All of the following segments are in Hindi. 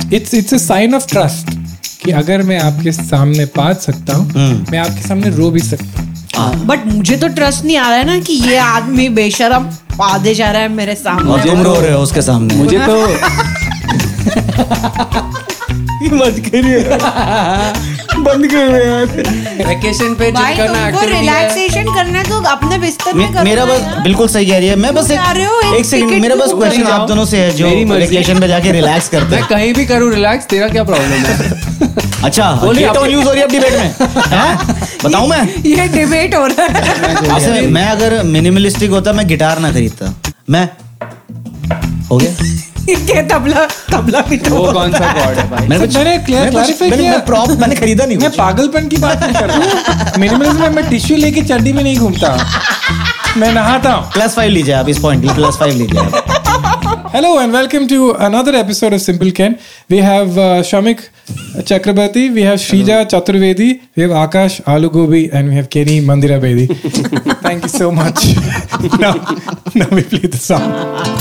it's a sign of trust कि अगर मैं आपके सामने पाद सकता हूँ, मैं आपके सामने रो भी सकता हूँ. बट मुझे तो ट्रस्ट नहीं आ रहा है ना कि ये आदमी बेशरम पादे जा रहा है मेरे सामने और तुम रो रहे हो उसके सामने. मुझे तो मत करिए, बंद करो यार. वेकेशन पे भाई जिम करना तुमको रिलैक्सेशन करना है तो अपने बिस्तर में करो. मेरा बस बिल्कुल सही कह रही है. मैं बस एक सेकंड, मेरा बस क्वेश्चन आप दोनों से है जो वेकेशन पे जाके रिलैक्स करते मैं हैं. कहीं भी करूँ रिलैक्स, तेरा क्या प्रॉब्लम है? अच्छा, ये तो न्यूज़ हो रही है अब डिबेट में, हैं? बताऊं मैं? ये डिबेट हो रहा है. वैसे मैं अगर मिनिमलिस्टिक होता मैं गिटार ना खरीदता. मैं हो गया. क्या तबला भी तो वो कौन सा कॉर्ड है भाई? मैंने क्लैरिफाई किया. प्रॉप मैंने खरीदा नहीं. मैं पागलपन की बात नहीं कर रहा. मिनिमलिज्म में मैं टिश्यू लेके चड्डी में नहीं घूमता, मैं नहाता हूँ. +5 लीजिए आप इस पॉइंट के लिए. +5 लीजिए आप. Hello and welcome to another episode of Simple Ken. We have Shamik Chakrabarti, we have Shrija Chaturvedi, we have Akash Alugobi, and we have Kenny Mandira Bedi. Thank you so much. now we play the song.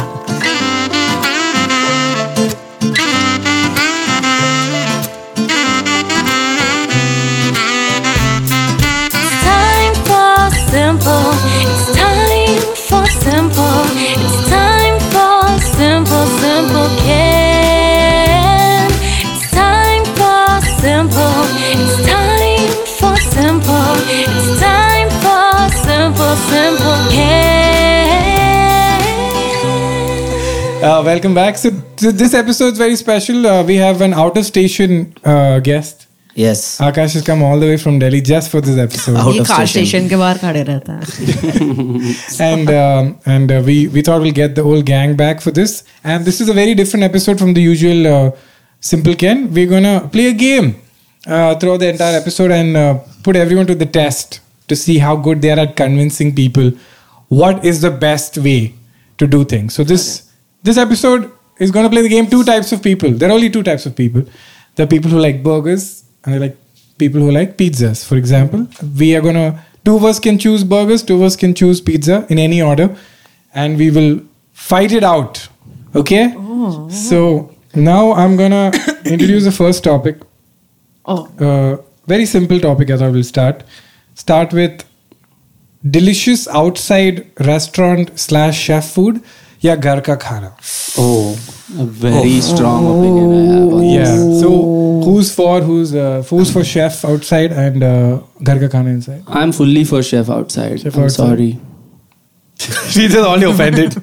Simple. It's time for simple. It's time for simple Ken. It's time for simple. It's time for simple. It's time for simple Ken. Welcome back. So this episode is very special. We have an out of station guest. Yes. Akash has come all the way from Delhi just for this episode. ये कार स्टेशन के बाहर खड़े रहता है. and we thought we'll get the whole gang back for this. And this is a very different episode from the usual Simple Ken. We're gonna play a game throughout the entire episode and put everyone to the test to see how good they are at convincing people what is the best way to do things. So this episode is gonna play the game. Two types of people. There are only two types of people. There are people who like burgers and there are like people who like pizzas. For example, we are gonna, two of us can choose burgers, two of us can choose pizza in any order, and we will fight it out. Okay? So now I'm gonna introduce the first topic. Very simple topic as I will start with delicious outside restaurant / chef food या घर का खाना. Oh, a very strong opinion I have on Yeah. So who's for chef outside and घर का खाना inside? I'm fully for chef outside. Chef I'm outside. sorry. She's just only offended.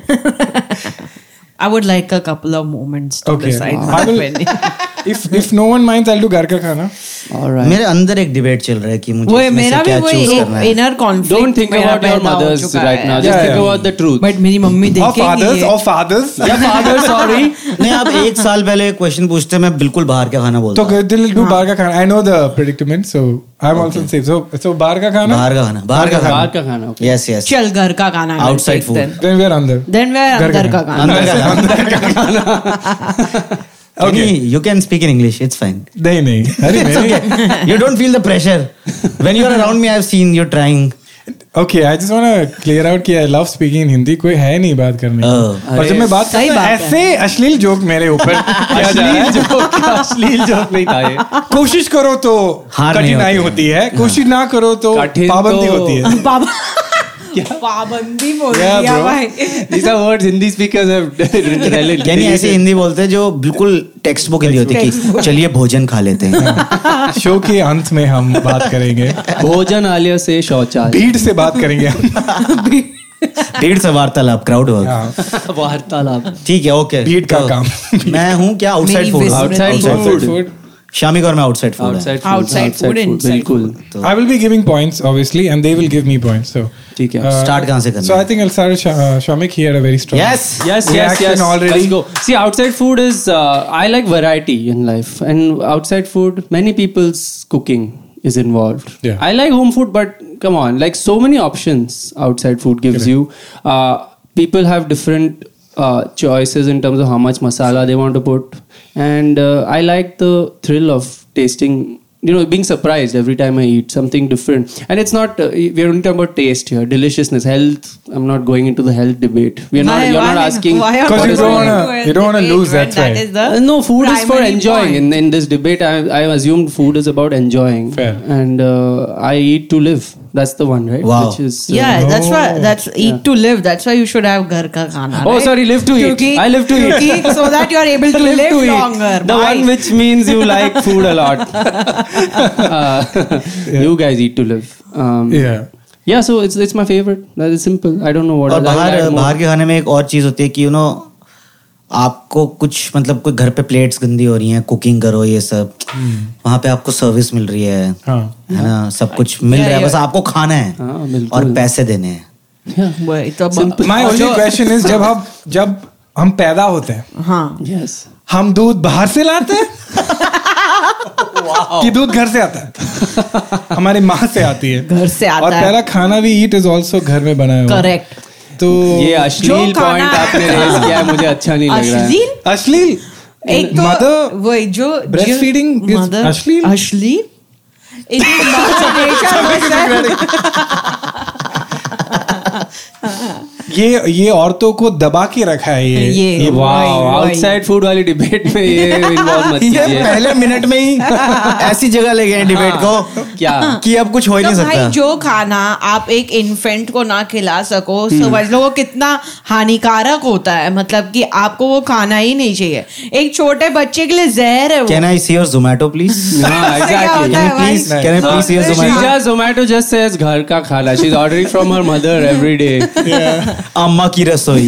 I would like a couple of moments to Okay. decide. I will- if no one minds, I'll do घर का खाना. All right. मेरे अंदर एक डिबेट चल रहा है कि मुझे वो इसमें से मेरा भी क्या वही चूज करना है. Inner conflict. Don't think about your mothers right now. Just think about the truth. But मेरी मम्मी Or देखेगी fathers. Yeah, father, sorry. नहीं, आप 1 साल पहले क्वेश्चन पूछते मैं बिल्कुल बाहर का खाना बोलता. So they'll do बाहर का खाना. I know the predicament, so I'm also safe. So बाहर का खाना. बाहर का खाना. बाहर का खाना. Okay. Yes. चल घर का खाना. Outside food. Then we are अंदर. Then we are अंदर का खाना. अंदर का खाना. Okay. You can speak in English. It's fine. नहीं. अरे It's नहीं. okay. You don't feel the pressure. When you're around me, I've seen you trying. Okay, I just want to clear out कि I love speaking in Hindi. कोई है नहीं बात करने को. और जब मैं बात सही करता हूँ बात है. ऐसे अश्लील जोक मेरे ऊपर. अश्लील जोक नहीं था ये. कोशिश करो तो हार नहीं कठिनाई होती होती है. कोशिश ना करो तो कठिन पाबंदी तो- होती है. पाबंदी बोल Yeah, दिया bro. भाई. These are words Hindi speakers have यानी ऐसे हिंदी बोलते हैं जो बिल्कुल टेक्स्ट बुक हिंदी होती है कि चलिए भोजन खा लेते हैं. शो के अंत में हम बात करेंगे. भोजन आलय से शौचालय. भीड़ से बात करेंगे हम. भीड़ से वार्तालाप, क्राउड वर्क. वार्तालाप. ठीक है, ओके. भीड़ का काम. मैं हूँ क्या आउटसाइड मेरी फूड. विस्मृति. Outside food. शामिक और मैं outside food. Outside food. inside बिल्कुल. I will be giving points obviously and they will give me points. So ठीक है. स्टार्ट कहाँ से करना So I think I'll start with Shamik. He had a very strong Yes. reaction already. Let's go. See, outside food is. I like variety in life, and outside food, many people's cooking is involved. Yeah. I like home food, but come on, like so many options outside food gives you. People have different choices in terms of how much masala they want to put, and I like the thrill of tasting being surprised every time I eat something different. And it's not, we're only talking about taste here, deliciousness, health. I'm not going into the health debate. You're not asking. Because you don't want to lose, that's right. No, food is for enjoying. In this debate, I assumed food is about enjoying. Fair. And I eat to live. That's the one, right? Wow. Which is, that's eat to live. That's why you should have ghar ka khana. Oh, right? sorry, live to eat. I live to eat. So that you are able to live to eat. longer. The one which means you like food a lot. You guys eat to live. Yeah, so it's my favorite. That is simple. I don't know what. और बाहर के खाने में एक और चीज होती है कि आपको कुछ मतलब कोई घर पे प्लेट्स गंदी हो रही हैं, कुकिंग करो ये सब, वहाँ पे आपको सर्विस मिल रही है ना, सब कुछ मिल रहा है, बस आपको खाना है और पैसे देने हैं. My only question is जब हम पैदा होते हैं, हम दूध बाहर से लाते हैं कि दूध घर से आता है? हमारी माँ से आती है, घर से आता और है. पहला खाना भी ईट इज ऑल्सो घर में बनाया हुआ. करेक्ट. तो ये अश्लील पॉइंट आपने रेज किया है, मुझे अच्छा नहीं लग रहा है. अश्लील एक तो मदर वही जो ब्रेस्ट फीडिंग इज अश्लील. ये औरतों को दबा के रखा है. ये आउटसाइड फूड वाली डिबेट में ये इन्वॉल्व मत कीजिए. ये पहले मिनट में ही ऐसी जगह ले गए डिबेट को क्या कि अब कुछ हो ही नहीं सकता. भाई जो खाना आप एक इन्फेंट को ना खिला सको, समझ लो वो कितना हानिकारक होता है. मतलब कि आपको वो खाना ही नहीं चाहिए. एक छोटे बच्चे के लिए जहर है वो. Can I see your Zomato please? Exactly. Can I please see your Zomato? Zomato just says घर का खाना. She's ordering from her mother every day. अम्मा की रसोई.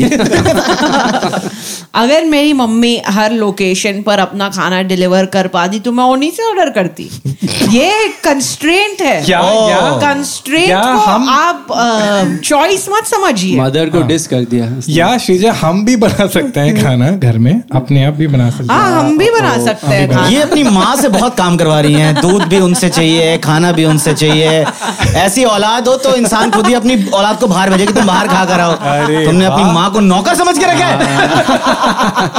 अगर मेरी मम्मी हर लोकेशन पर अपना खाना डिलीवर कर पाती तो मैं उन्हीं से ऑर्डर करती. ये कंस्ट्रेंट है. कंस्ट्रेंट को हम आप चॉइस मत समझिए. मदर को डिस कर दिया. या श्रीजा, हम भी बना सकते हैं खाना घर में, अपने आप भी बना सकते हैं. हाँ, हम भी बना सकते हैं खाना. ये अपनी माँ से बहुत काम करवा रही हैं. दूध भी उनसे चाहिए, खाना भी उनसे चाहिए. ऐसी औलाद हो तो इंसान खुद ही अपनी औलाद को बाहर भेजे कि तुम बाहर खा कर आओ. तुमने अपनी माँ को नौकर समझ के रखा है.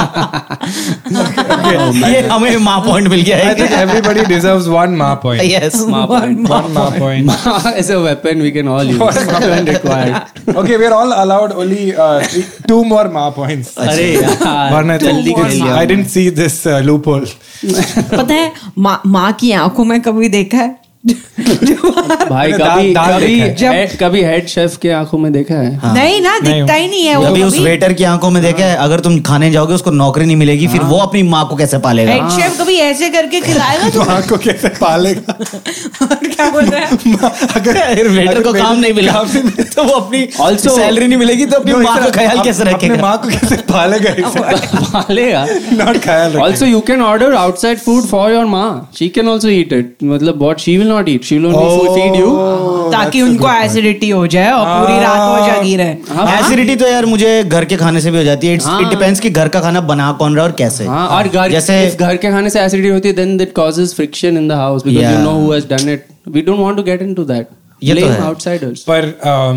ये हमें माँ पॉइंट मिल गया है. I think everybody deserves one Ma point. Yes, One Ma point. As a weapon we can all use. When required. Okay, we're all allowed only 2 more Ma points. अरे यार, I didn't see this loophole. पता है माँ की आंखों में कभी देखा है? भाई कभी हेड शेफ के आंखों में देखा है? हाँ. नहीं ना, दिखता ही नहीं है वो. कभी उस वेटर की आंखों में देखा है? अगर तुम खाने जाओगे उसको नौकरी नहीं मिलेगी, फिर वो अपनी माँ को कैसे पालेगा? हेड शेफ कभी ऐसे करके खिलाएगा तो माँ को कैसे पालेगा? और क्या बोल रहा है? अगर वेटर को काम नहीं मिला तो वो अपनी सैलरी नहीं मिलेगी तो अपनी माँ का ख्याल कैसे रखेगा? अपनी माँ को कैसे पालेगा? पालेगा Not ख्याल. Also you can order outside food for your mom. She can also eat it. मतलब what she will not eat. She will only feed you. ताकि उनको एसिडिटी हो जाए और पूरी रात वो जागी रहे. एसिडिटी तो यार मुझे घर के खाने से भी हो जाती है. इट डिपेंड्स कि घर का खाना बना कौन रहा है और कैसे. और घर के खाने से एसिडिटी होती है then that causes friction in the house because you know who has done it. We don't want to get into that. Blame outsiders. पर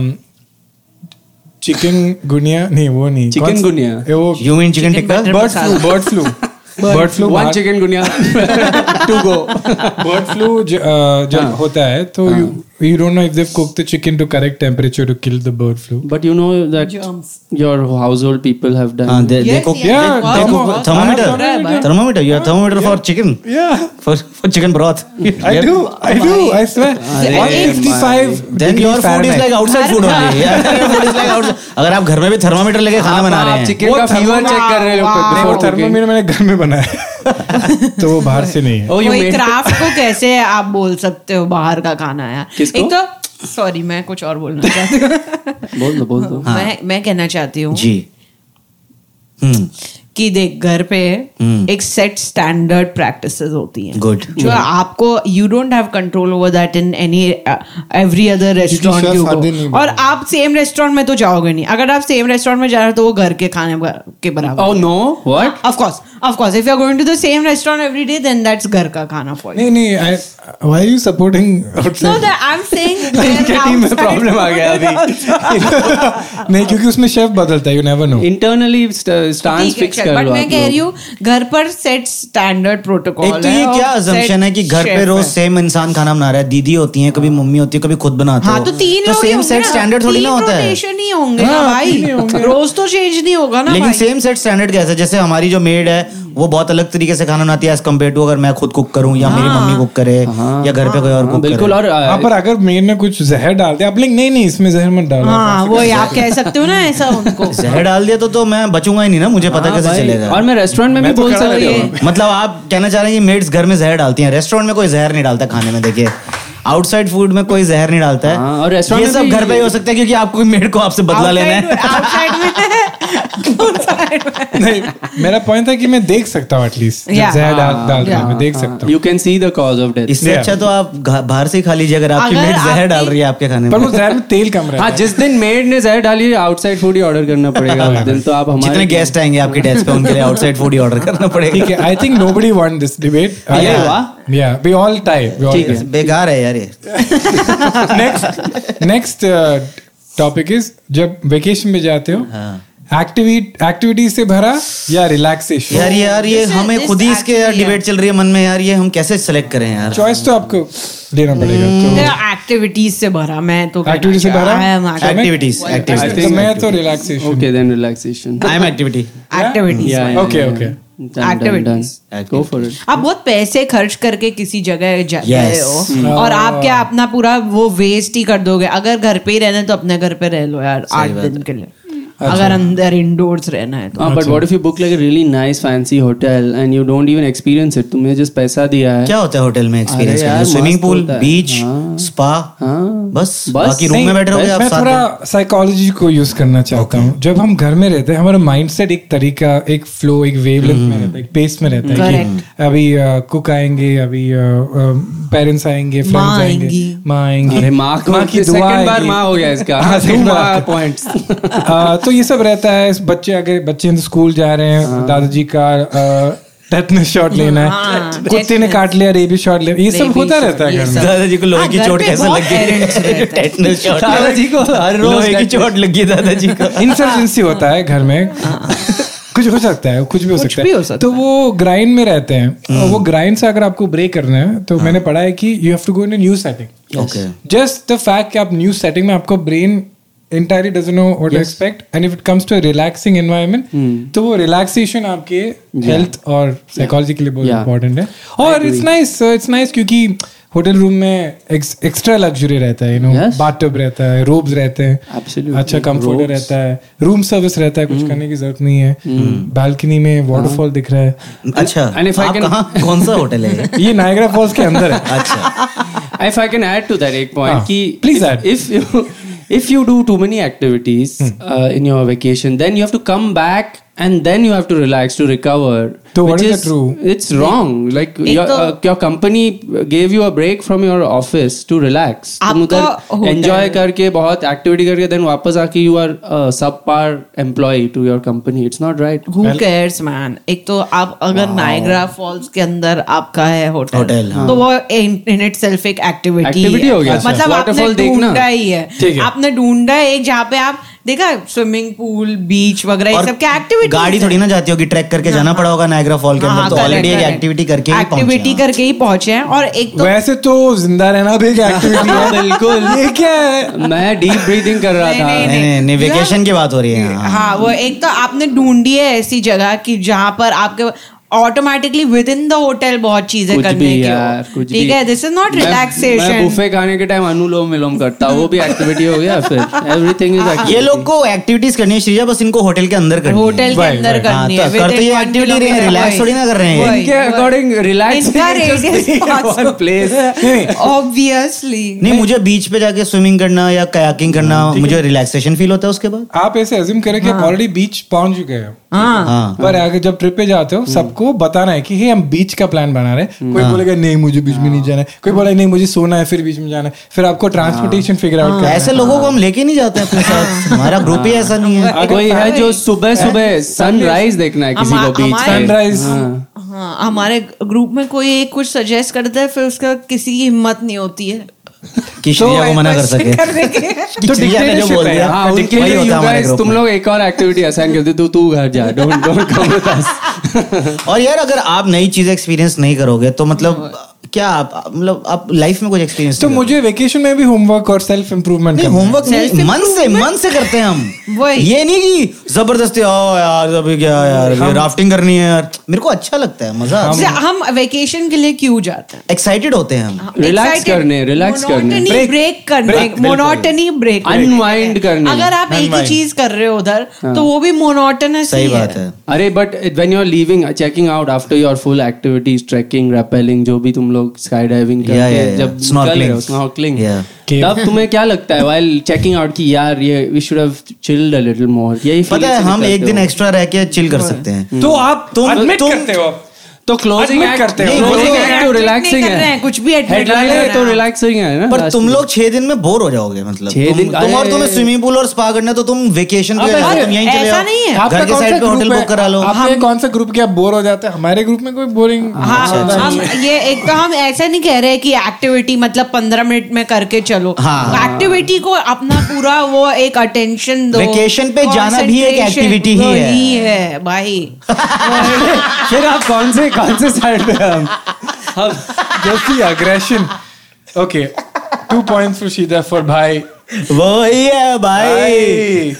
चिकन गुनिया नहीं, वो नहीं. Chikungunya. You mean chicken tikka? Bird flu. One chicken gunya to go. Bird flu जब होता है तो you don't know if they've cooked the chicken to correct temperature to kill the bird flu. But you know that your household people have done. They cook. They cook thermometer. You have thermometer for chicken. Yeah. For chicken broth. I do. I swear. 155. Then your food is like outside food only. Food is like outside. अगर आप घर में भी थर्मामीटर लेके खाना बना रहे हैं, चिकन का फीवर चेक कर रहे हो. वो थर्मामीटर मैंने घर में बनाया तो वो बाहर से नहीं है. कोई क्राफ्ट को कैसे आप बोल सकते हो बाहर का खाना है? एक तो सॉरी मैं कुछ और बोलना चाहती हूँ. बोल दो. मैं कहना चाहती हूँ जी कि देख घर पे एक सेट स्टैंडर्ड प्रैक्टिसेस होती हैं. गुड. जो आपको you don't have control over that in any every other restaurant. और आप सेम रेस्टोरेंट में तो जाओगे नहीं. अगर आप सेम रेस्टोरेंट में जा रहे हो तो वो घर के खाने के बराबर. Oh no, what? Of course if you are going to the same restaurant every day then that's घर का खाना for you. नहीं why are you supporting outside? No, that I'm saying team में प्रॉब्लम आ गया अभी. नहीं, क्योंकि उसमें शेफ बदलता है. You never know. Internally stance fixed बेशक, बट मैं कह रही हूँ घर पर सेट स्टैंडर्ड प्रोटोकॉल है। एक तो ये क्या अजम्पशन है कि घर पे रोज सेम इंसान खाना बना रहा है, दीदी होती है, कभी मम्मी होती है, कभी खुद बनाते हो। हाँ, तो तीन लोग सेम सेट स्टैंडर्ड थोड़ी ना होता है। ही होंगे ना भाई, रोज तो चेंज नहीं होगा ना। लेकिन सेम सेट स्टैंडर्ड कैसे, जैसे हमारी जो मेड है वो बहुत अलग तरीके से खाना बनाती है एज कम्पेयर टू अगर मैं खुद कुक करूँ या मेरी मम्मी कुक करे या घर पे कोई और कुक बिल्कुल। और पर अगर मेड ने कुछ जहर डाल दिया, आप नहीं इसमें जहर मत डालो। हाँ, वो आप कह सकते हो ना ऐसा उनको। जहर डाल दिया तो मैं बचूंगा ही नहीं ना, मुझे पता कैसे चलेगा। और मैं रेस्टोरेंट में भी बोल सकती हूँ, मतलब आप कहना चाह रहे हैं कि मेड्स घर में जहर डालती हैं, रेस्टोरेंट में कोई जहर नहीं डालता खाने में। देखिए आउटसाइड फूड में कोई जहर नहीं डालता है। और रेस्टोरेंट ये सब घर पे ही हो सकता है क्योंकि आपको मेड को आपसे बदला लेना है। आउटसाइड में नहीं, मेरा पॉइंट था कि मैं देख सकता हूँ एटलीस्ट जहर डाल रहा है, मैं देख सकता हूँ। You can see the cause of death. इससे अच्छा तो आप बाहर से ही खा लीजिए अगर आपकी मेड जहर डाल रही है आपके खाने में। पर वो जहर में तेल कम रहता है। हाँ, जिस दिन मेड ने जहर डाली आउटसाइड फूड ही ऑर्डर करना पड़ेगा उस दिन। तो आप हमारे जितने गेस्ट आएंगे आपके डेस्क पे उनके लिए आउटसाइड फूड ही ऑर्डर करना पड़ेगा। ठीक है, I think nobody want this debate. Yeah, we all tie. बेकार है यार ये। नेक्स्ट टॉपिक इज जब वेकेशन में जाते हो, एक्टिविटी से भरा या रिलैक्सेशन। यार ये हमें खुद ही इसके डिबेट चल रही है मन में यार, ये हम कैसे सेलेक्ट करें यार। चॉइस तो आपको लेना पड़ेगा। तो एक्टिविटीज से भरा, मैं तो एक्टिविटी से भरा, एक्टिविटीज तो मैं तो relaxation. Okay then relaxation. I am activity. Okay Go for it. आप बहुत पैसे खर्च करके किसी जगह गए हो और आप क्या अपना पूरा वो वेस्ट ही कर दोगे। अगर घर पे ही रहना है तो अपने घर पे रह लो यार 8 दिन के लिए, अगर अंदर इंडोर्स रहना है तो। But what if you book like a really nice fancy hotel and you don't even experience it, तुमने जस्ट पैसा दिया है। क्या होता है होटल में एक्सपीरियंस करना? स्विमिंग पूल, बीच, स्पा, बस बाकी रूम में बैठे रहोगे आप। मैं थोड़ा साइकोलॉजी को यूज करना चाहता हूँ। जब हम घर में रहते हैं हमारा माइंडसेट एक तरीका, एक फ्लो, एक वेवलेंथ में रहता है, एक पेस में रहता है कि अभी कुक आएंगे, अभी पेरेंट्स आएंगे, फ्रेंड्स आएंगे, माँ आएंगी। अरे माँ की दुआ, सेकंड बार माँ हो गया इसका। 2 पॉइंट्स। तो ये सब रहता है। बच्चे स्कूल जा रहे हैं, दादाजी का टेटनस शॉट लेना है, कुत्ते ने काट लिया, रेबी शॉट लेना, ये सब होता रहता है घर में। दादाजी को लोहे की चोट कैसे लग गई? टेटनस शॉट दादाजी को हर रोज लोहे की चोट लगी दादाजी को। इंसर्जेंसी होता है घर में, कुछ हो सकता है, कुछ भी हो सकता है। तो वो ग्राइंड में रहते हैं और वो ग्राइंड से अगर आपको ब्रेक करना है तो मैंने पढ़ा है कि you have to go in a new setting. Just the fact कि आप न्यू सेटिंग में, आपको brain entirely doesn't know what to expect, and if it comes to a relaxing environment, तो वो relaxation आपके health और psychology के लिए बहुत important है। और it's nice क्योंकि होटल रूम में एक्स्ट्रा लग्जरी रहता है, बाथटब रहता है, रोब्स रहते हैं, अच्छा कंफर्टर रहता है, रूम सर्विस रहता है, कुछ करने की जरूरत नहीं है, बालकनी में वाटरफॉल दिख रहा है। अच्छा, कौन सा होटल है ये? नायग्रा फॉल्स के अंदर है। अच्छा, if I can add to that एक point कि please add. If you do too many activities in your vacation, then you have to come back and then you have to relax to recover. So what is true? It's wrong. Like your company gave you a break from your office to relax. तुम उधर enjoy करके बहुत activity करके then वापस आके you are a subpar employee to your company. It's not right. Who cares man? एक तो आप अगर नायग्रा फॉल्स के अंदर आपका है होटल, तो वो in itself एक एक्टिविटी हो गया। मतलब आपने ढूंढा ही है, आपने ढूंढा है एक जहाँ पे आप देखा स्विमिंग पूल, बीच वगैरह ये सब क्या एक्टिविटी। गाड़ी थोड़ी ना जाती होगी, ट्रैक करके जाना पड़ा होगा नायग्रा फॉल के अंदर, तो ऑलरेडी एक एक्टिविटी करके ही पहुंचे हैं। और एक तो वैसे तो जिंदा रहना भी एक एक्टिविटी है। बिल्कुल। ये क्या है? मैं डीप ब्रीथिंग कर रहा था। नहीं, वेकेशन की बात हो रही है। हाँ, वो एक तो आपने ढूंढी है ऐसी जगह की जहाँ पर आपके automatically within the hotel बहुत चीजें करने की, ठीक है। This is not relaxation. मैं बुफे खाने के टाइम अनुलोम विलोम करता हूँ, वो भी एक्टिविटी हो गया। फिर एवरीथिंग इज एक्टिविटी। ये लोग को एक्टिविटीज करनी है श्रीजा, बस इनको होटल के अंदर करनी है। होटल के अंदर करनी है। करते ये एक्टिविटी रहे, रिलैक्स थोड़ी ना कर रहे हैं। इनके अकॉर्डिंग रिलैक्स प्लेस ऑब्वियसली नहीं। मुझे बीच पे जाके स्विमिंग करना या कयाकिंग करना, मुझे रिलैक्सेशन फील होता है उसके बाद। आप ऐसे अज्यूम करें कि आप ऑलरेडी बीच पहुंच चुके हो, पर आगे जब ट्रिप पे जाते हो सबको बताना है कि हम बीच का प्लान बना रहे हैं। कोई बोलेगा नहीं मुझे बीच में नहीं जाना है, कोई बोलेगा नहीं मुझे सोना है, फिर बीच में जाना है, फिर आपको ट्रांसपोर्टेशन फिगर आउट करना है। ऐसे लोगों को हम लेके नहीं जाते अपने साथ, हमारा ग्रुप ही ऐसा नहीं है। कोई है जो सुबह सुबह सनराइज देखना है किसी को, बीच सनराइज। हाँ, हमारे ग्रुप में कोई एक कुछ सजेस्ट करता है, फिर उसका किसी की हिम्मत नहीं होती है। कि श्रेया को मना कर सके। तो डिक्टेटरशिप है। हाँ, उनके लिए you guys, तुम लोग एक और एक्टिविटी असाइन करते हो, तू घर जा, डोंट कम विद अस। और यार अगर आप नई चीजें एक्सपीरियंस नहीं करोगे तो मतलब क्या आप लाइफ में कुछ एक्सपीरियंस तो मुझे वेकेशन में भी होमवर्क और सेल्फ इम्प्रूवमेंट नहीं, होमवर्क नहीं, मन से करते हैं हम। ये नहीं कि जबरदस्ती आओ यार अभी क्या यार राफ्टिंग करनी है यार, मेरे को अच्छा लगता है, मजा आता है। हम वेकेशन के लिए क्यों जाते हैं? एक्साइटेड होते हैं हम, रिलैक्स करने ब्रेक करने, मोनोटनी ब्रेक, अनवाइंड करने। अगर आप एक ही चीज कर रहे हो उधर तो वो भी मोनोटनस। सही बात है। अरे but when you are leaving, checking out after your full activities, trekking, rappelling, जो भी तुम लोग स्काई डाइविंग करके जब स्नॉर्कलिंग, तब तुम्हें क्या लगता है व्हाइल चेकिंग आउट कि यार ये we should have chilled a little more? यही पता है, हम एक दिन एक्स्ट्रा रह के चिल कर सकते हैं। तो आप एडमिट करते हो, तो क्लोजिंग करते हो, क्लोजिंग एक्ट तो रिलैक्सिंग है, कुछ भी हेडलाइन है तो रिलैक्सिंग है ना। पर तुम लोग 6 दिन में बोर हो जाओगे, मतलब 6 दिन तुम और तुम्हें स्विमिंग पूल और स्पा करना, तो तुम वेकेशन पे तुम यहीं चले ऐसा नहीं है। जाओ, घर के साइड पे होटल बुक करा लो। आपके कौन सा ग्रुप के आप बोर हो जाते हैं? हमारे ग्रुप में कोई बोरिंग। हम ये एक तो हम ऐसा नहीं कह रहे कि एक्टिविटी मतलब 15 मिनट में करके चलो। एक्टिविटी को अपना पूरा वो एक अटेंशन दो। वेकेशन पे जाना भी एक एक्टिविटी ही है भाई। फिर आप कौन से साइड पे हम just the aggression. Okay, 2 points for Shida for भाई। वही है भाई।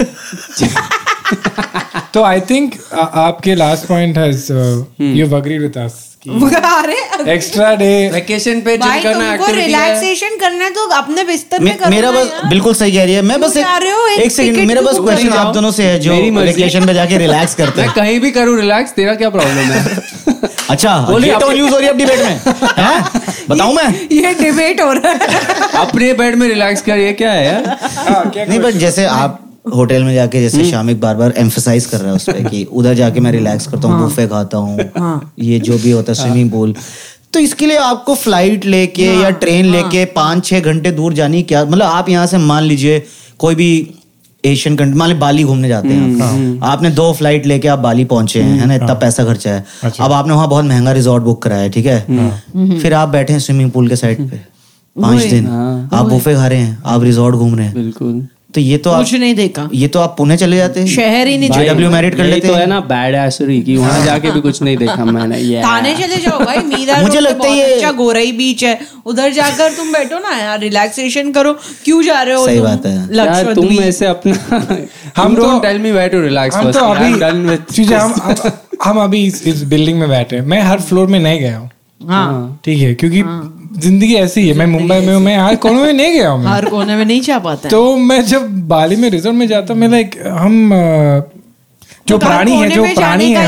तो I think आपके last point has you've agreed with us। Extra day vacation पे चिल करना, तुमको रिलैक्सेशन करना है तो अपने बिस्तर में करना। मेरा बस बिल्कुल सही कह रही है। मैं बस एक सेकंड, मेरा बस क्वेश्चन आप दोनों से है जो वेकेशन पे जाके रिलैक्स करते हैं। मैं कहीं भी करूं रिलैक्स, तेरा क्या प्रॉब्लम है? अच्छा, ये तो न्यूज़ हो रही है अब डिबेट में, हैं? बताऊं मैं? ये डिबेट हो रहा है। अपने बेड में रिलैक्स कर, ये क्या है यार? नहीं, बट जैसे आप होटल में जाके, जैसे शामिक बार बार एम्फसाइज कर रहा है उस पे कि उधर जाके मैं रिलैक्स करता हूँ, बुफे खाता हूँ, ये जो भी होता है, स्विमिंग पूल, तो इसके लिए आपको फ्लाइट लेके या ट्रेन लेके 5-6 घंटे दूर जानी क्या? मतलब आप यहाँ से मान लीजिए कोई भी एशियन कंट्री, मान लीजिए बाली घूमने जाते हैं, आपने 2 फ्लाइट लेके आप बाली पहुंचे हैं, है ना, इतना पैसा खर्चा है। अब आपने वहाँ बहुत महंगा रिजॉर्ट बुक कराया है, ठीक है, फिर आप बैठे हैं स्विमिंग पूल के साइड पे 5 दिन, आप बुफे खा रहे हैं, आप रिजॉर्ट घूम रहे हैं, बिल्कुल। तो ये तो कुछ नहीं देखा, ये तो आप पुणे चले जाते हैं, शहर ही नहीं, JW मैरिट कर लेते हैं। तो है ना बैड एसरी कि वहां जाके भी कुछ नहीं देखा मैंने। थाने चले जाओ भाई, मीरा मुझे लगता है ये अच्छा गोरई बीच है, उधर जाकर तुम बैठो ना यार, रिलैक्सेशन करो। क्यों जा रहे हो? सही बात है यार, तुम ऐसे अपना हम don't tell me where to relax first. I am done with चीजें। हम अभी इस बिल्डिंग में बैठे हैं, मैं हर फ्लोर में नहीं गया हूँ, ठीक है, क्योंकि जिंदगी ऐसी है। मैं मुंबई में हूँ, मैं हर कोने में नहीं गया हूँ, हर कोने में नहीं जा पाता। तो मैं जब बाली में रिजॉर्ट में जाता हूँ, मैं लाइक हम जो प्राणी है, जो प्राणी है,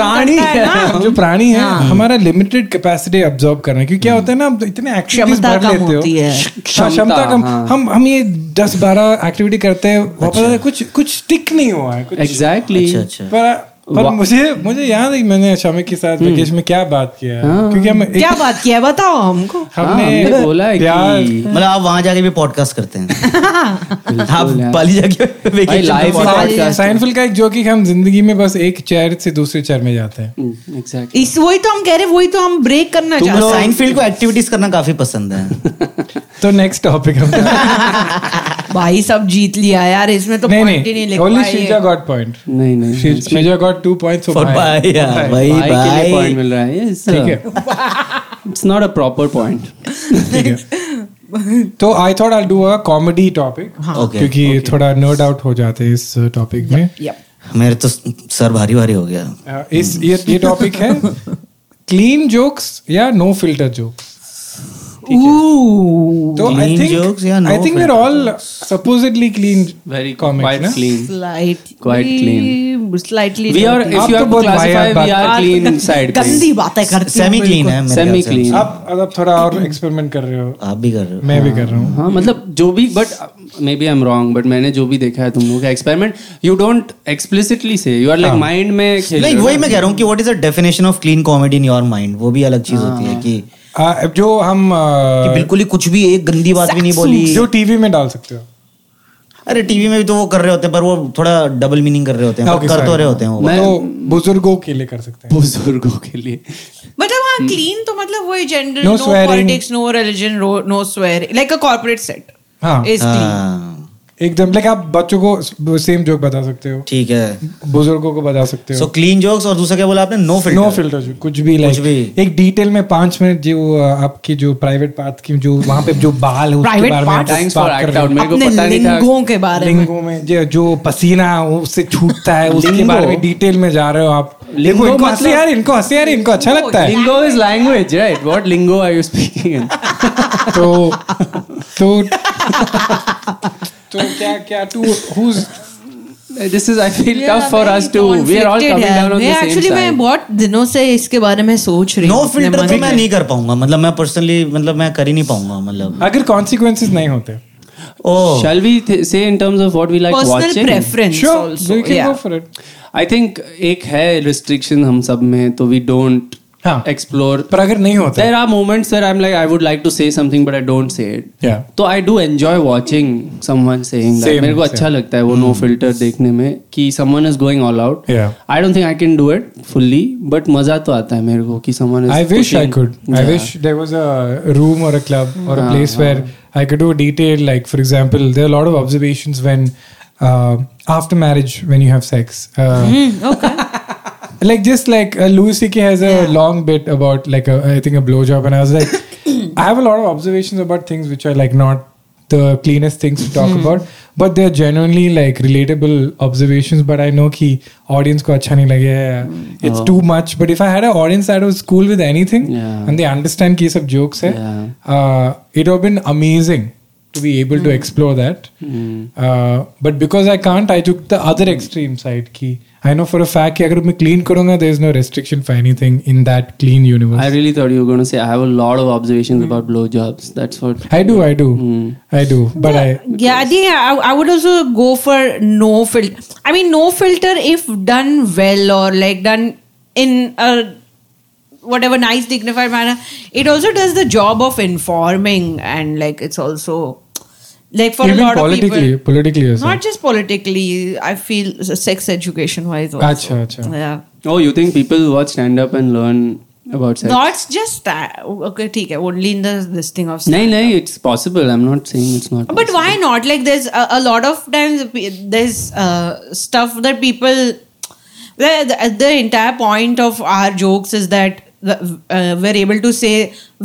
जो प्राणी है, हमारा लिमिटेड कैपेसिटी अब्सॉर्ब करना है। क्योंकि क्या होता है ना, इतने एक्टिविटीज भर लेते हो, क्षमता कम, हम ये 10-12 एक्टिविटी करते हैं, वापस कुछ टिक नहीं हुआ है। एग्जैक्टली। पर मुझे याद है मैंने शामिक के साथ वेकेशन में क्या बात किया, क्योंकि हम क्या बात किया बताओ हमको। हमने बोला है कि मतलब आप वहां जाके भी पॉडकास्ट करते हैं। आप बाली जाके वेकेशन साइनफिल्ड का एक जोक है, हम जिंदगी में बस एक चेयर से दूसरे चेयर में जाते हैं। एग्जैक्टली, इस वही तो हम कह रहे हैं, वही तो हम ब्रेक करना चाहते हैं। साइनफील्ड को एक्टिविटीज करना काफी पसंद है। तो नेक्स्ट टॉपिक हम भाई सब जीत लिया यार, इसमें तो पॉइंट ही नहीं लिख पाए। Only Shreeja got point. नहीं श्रीजा गॉट 2 points for भाई यार, भाई के लिए पॉइंट मिल रहा है, ठीक है। It's not a proper point, ठीक है। तो I thought I do a comedy topic, क्योंकि थोड़ा नर्ड आउट हो जाते हैं इस टॉपिक में। मेरे तो सर भारी भारी हो गया। इस ये टॉपिक है क्लीन जोक्स या नो फिल्टर जोक्स। तो I think we're all supposedly clean, very comics, quite na? clean, quite clean. Slightly. We are, if you have to classify, we are clean side. गंदी बातें करते हैं। सेमी क्लीन है, सेमी क्लीन। आप थोड़ा और एक्सपेरिमेंट कर रहे हो, आप भी कर रहे हो, मैं भी कर रहा हूँ। हाँ, मतलब जो भी, but maybe I am wrong, but मैंने जो भी देखा है तुम लोगों का experiment, you don't explicitly say, you are like mind में नहीं, वही मैं कह रहा हूँ कि what is the definition of clean comedy in your mind. वो भी अलग चीज होती है कि जो हम बिल्कुल ही कुछ भी एक गंदी बात भी नहीं बोली, जो टीवी में डाल सकते हो। अरे टीवी में भी तो वो कर रहे होते हैं, पर वो थोड़ा डबल मीनिंग कर रहे होते हैं, कर तो रहे होते हैं वो। तो बुजुर्गों के लिए कर सकते हैं, बुजुर्गों के लिए। मतलब हाँ clean तो मतलब वही general, No no swearing. politics, no religion, no swearing, like a corporate set हाँ is clean. हाँ, एकदम लाइक आप बच्चों को सेम जोक बता सकते हो, ठीक है. बुजुर्गों को बता सकते सो हो. क्लीन जोक्स और दूसरा क्या बोला आपने? No filter. नो फिल्टर, कुछ भी लाइक भी. एक डिटेल में 5 मिनट जो आपकी जो प्राइवेट पार्ट की जो वहाँ पे जो बाल है उसके Private बारे में parts? आप Thanks बात for कर act रहे हो. out. मेरे को अपने पता नहीं था. लिंगों के बारे में. लिंगों में जो पसीना उससे छूटता है उसके लिंगो? बारे में डिटेल में जा रहे हो आप. लिंगो देखो इनको मतलब- हंसी आ रही है, इनको अच्छा लगता है. Lingo is language, right? What lingo are you speaking in? तो क्या to who's This is, I feel, Yeah, tough for very us to. We are all conflicted coming है. down on the मैं same actually side. मैं बहुत दिनों से इसके बारे में सोच रही नो हूँ अपने फिल्टर मन तो में. मैं नहीं कर पाऊंगा, मतलब मैं पर्सनली मतलब मैं कर ही नहीं पाऊंगा, मतलब. अगर consequences नहीं होते. ओह, Shall we say in terms of what we like Personal watching? preference Sure, also. we can yeah. go for it. I think एक है restriction हम सब में, तो we don't हाँ. explore. पर अगर नहीं होते. There are moments where I'm like, I would like to say something, but I don't say it. Yeah. तो I do enjoy watching someone saying that. Same, मेरे को same. अच्छा लगता है वो no filter देखने में कि someone is going all out. Yeah. I don't think I can do it fully, but मजा तो आता है मेरे को कि someone is. I wish I pushing. could. I Yeah. wish there was a room or a club or a place where I could do a detail. Like, for example, there are a lot of observations when after marriage, when you have sex. Okay. Like just like Louis C.K. has a long bit about like I think a blowjob, and I was like, I have a lot of observations about things which are like not the cleanest things to talk about, but they're genuinely like relatable observations. But I know कि audience को अच्छा नहीं लगे, it's too much. But if I had an audience that was cool with anything Yeah. and they understand कि ये सब jokes है, it would have been amazing to be able to explore that. But because I can't, I took the other extreme side कि I know for a fact कि अगर मैं clean करूँगा, there is no restriction for anything in that clean universe. I really thought you were going to say I have a lot of observations about blowjobs. That's what. I do. But Yeah, I think I would also go for no filter. I mean, no filter if done well or like done in a whatever nice dignified manner. It also does the job of informing, and like it's also like for even a lot of people. politically also. Not just politically, I feel sex education wise also. Acha. Yeah. Oh, you think people watch stand up and learn about sex? Not just that. Okay, ठीक है. Only in this thing of No, it's possible. I'm not saying it's not. But why not? Like there's a lot of times there's stuff that people. The entire point of our jokes is that we're able to say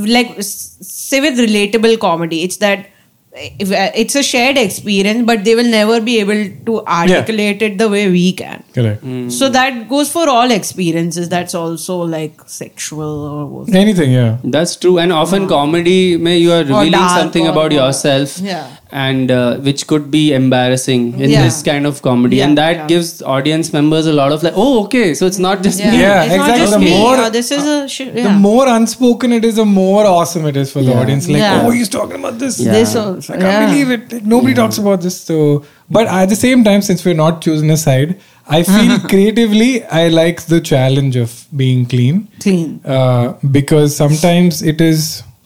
with relatable comedy. It's that it's a shared experience, but they will never be able to articulate it the way we can. Correct. So that goes for all experiences. That's also like sexual or Anything, yeah. That's true. And often comedy mein you are revealing dark something or about what. yourself, Yeah. and which could be embarrassing in Yeah. this kind of comedy, Yeah, and that yeah. gives audience members a lot of like, oh, okay, so it's not just me. Yeah, It's not exactly. just The me. more- Or this is a shit. The more unspoken it is, the more awesome it is for the audience. Like, Yeah. oh, he's talking about this. Yeah. This also. I can't believe it. Like, nobody talks about this. So, but at the same time, since we're not choosing a side, I feel creatively I like the challenge of being clean. Clean. Because sometimes it is,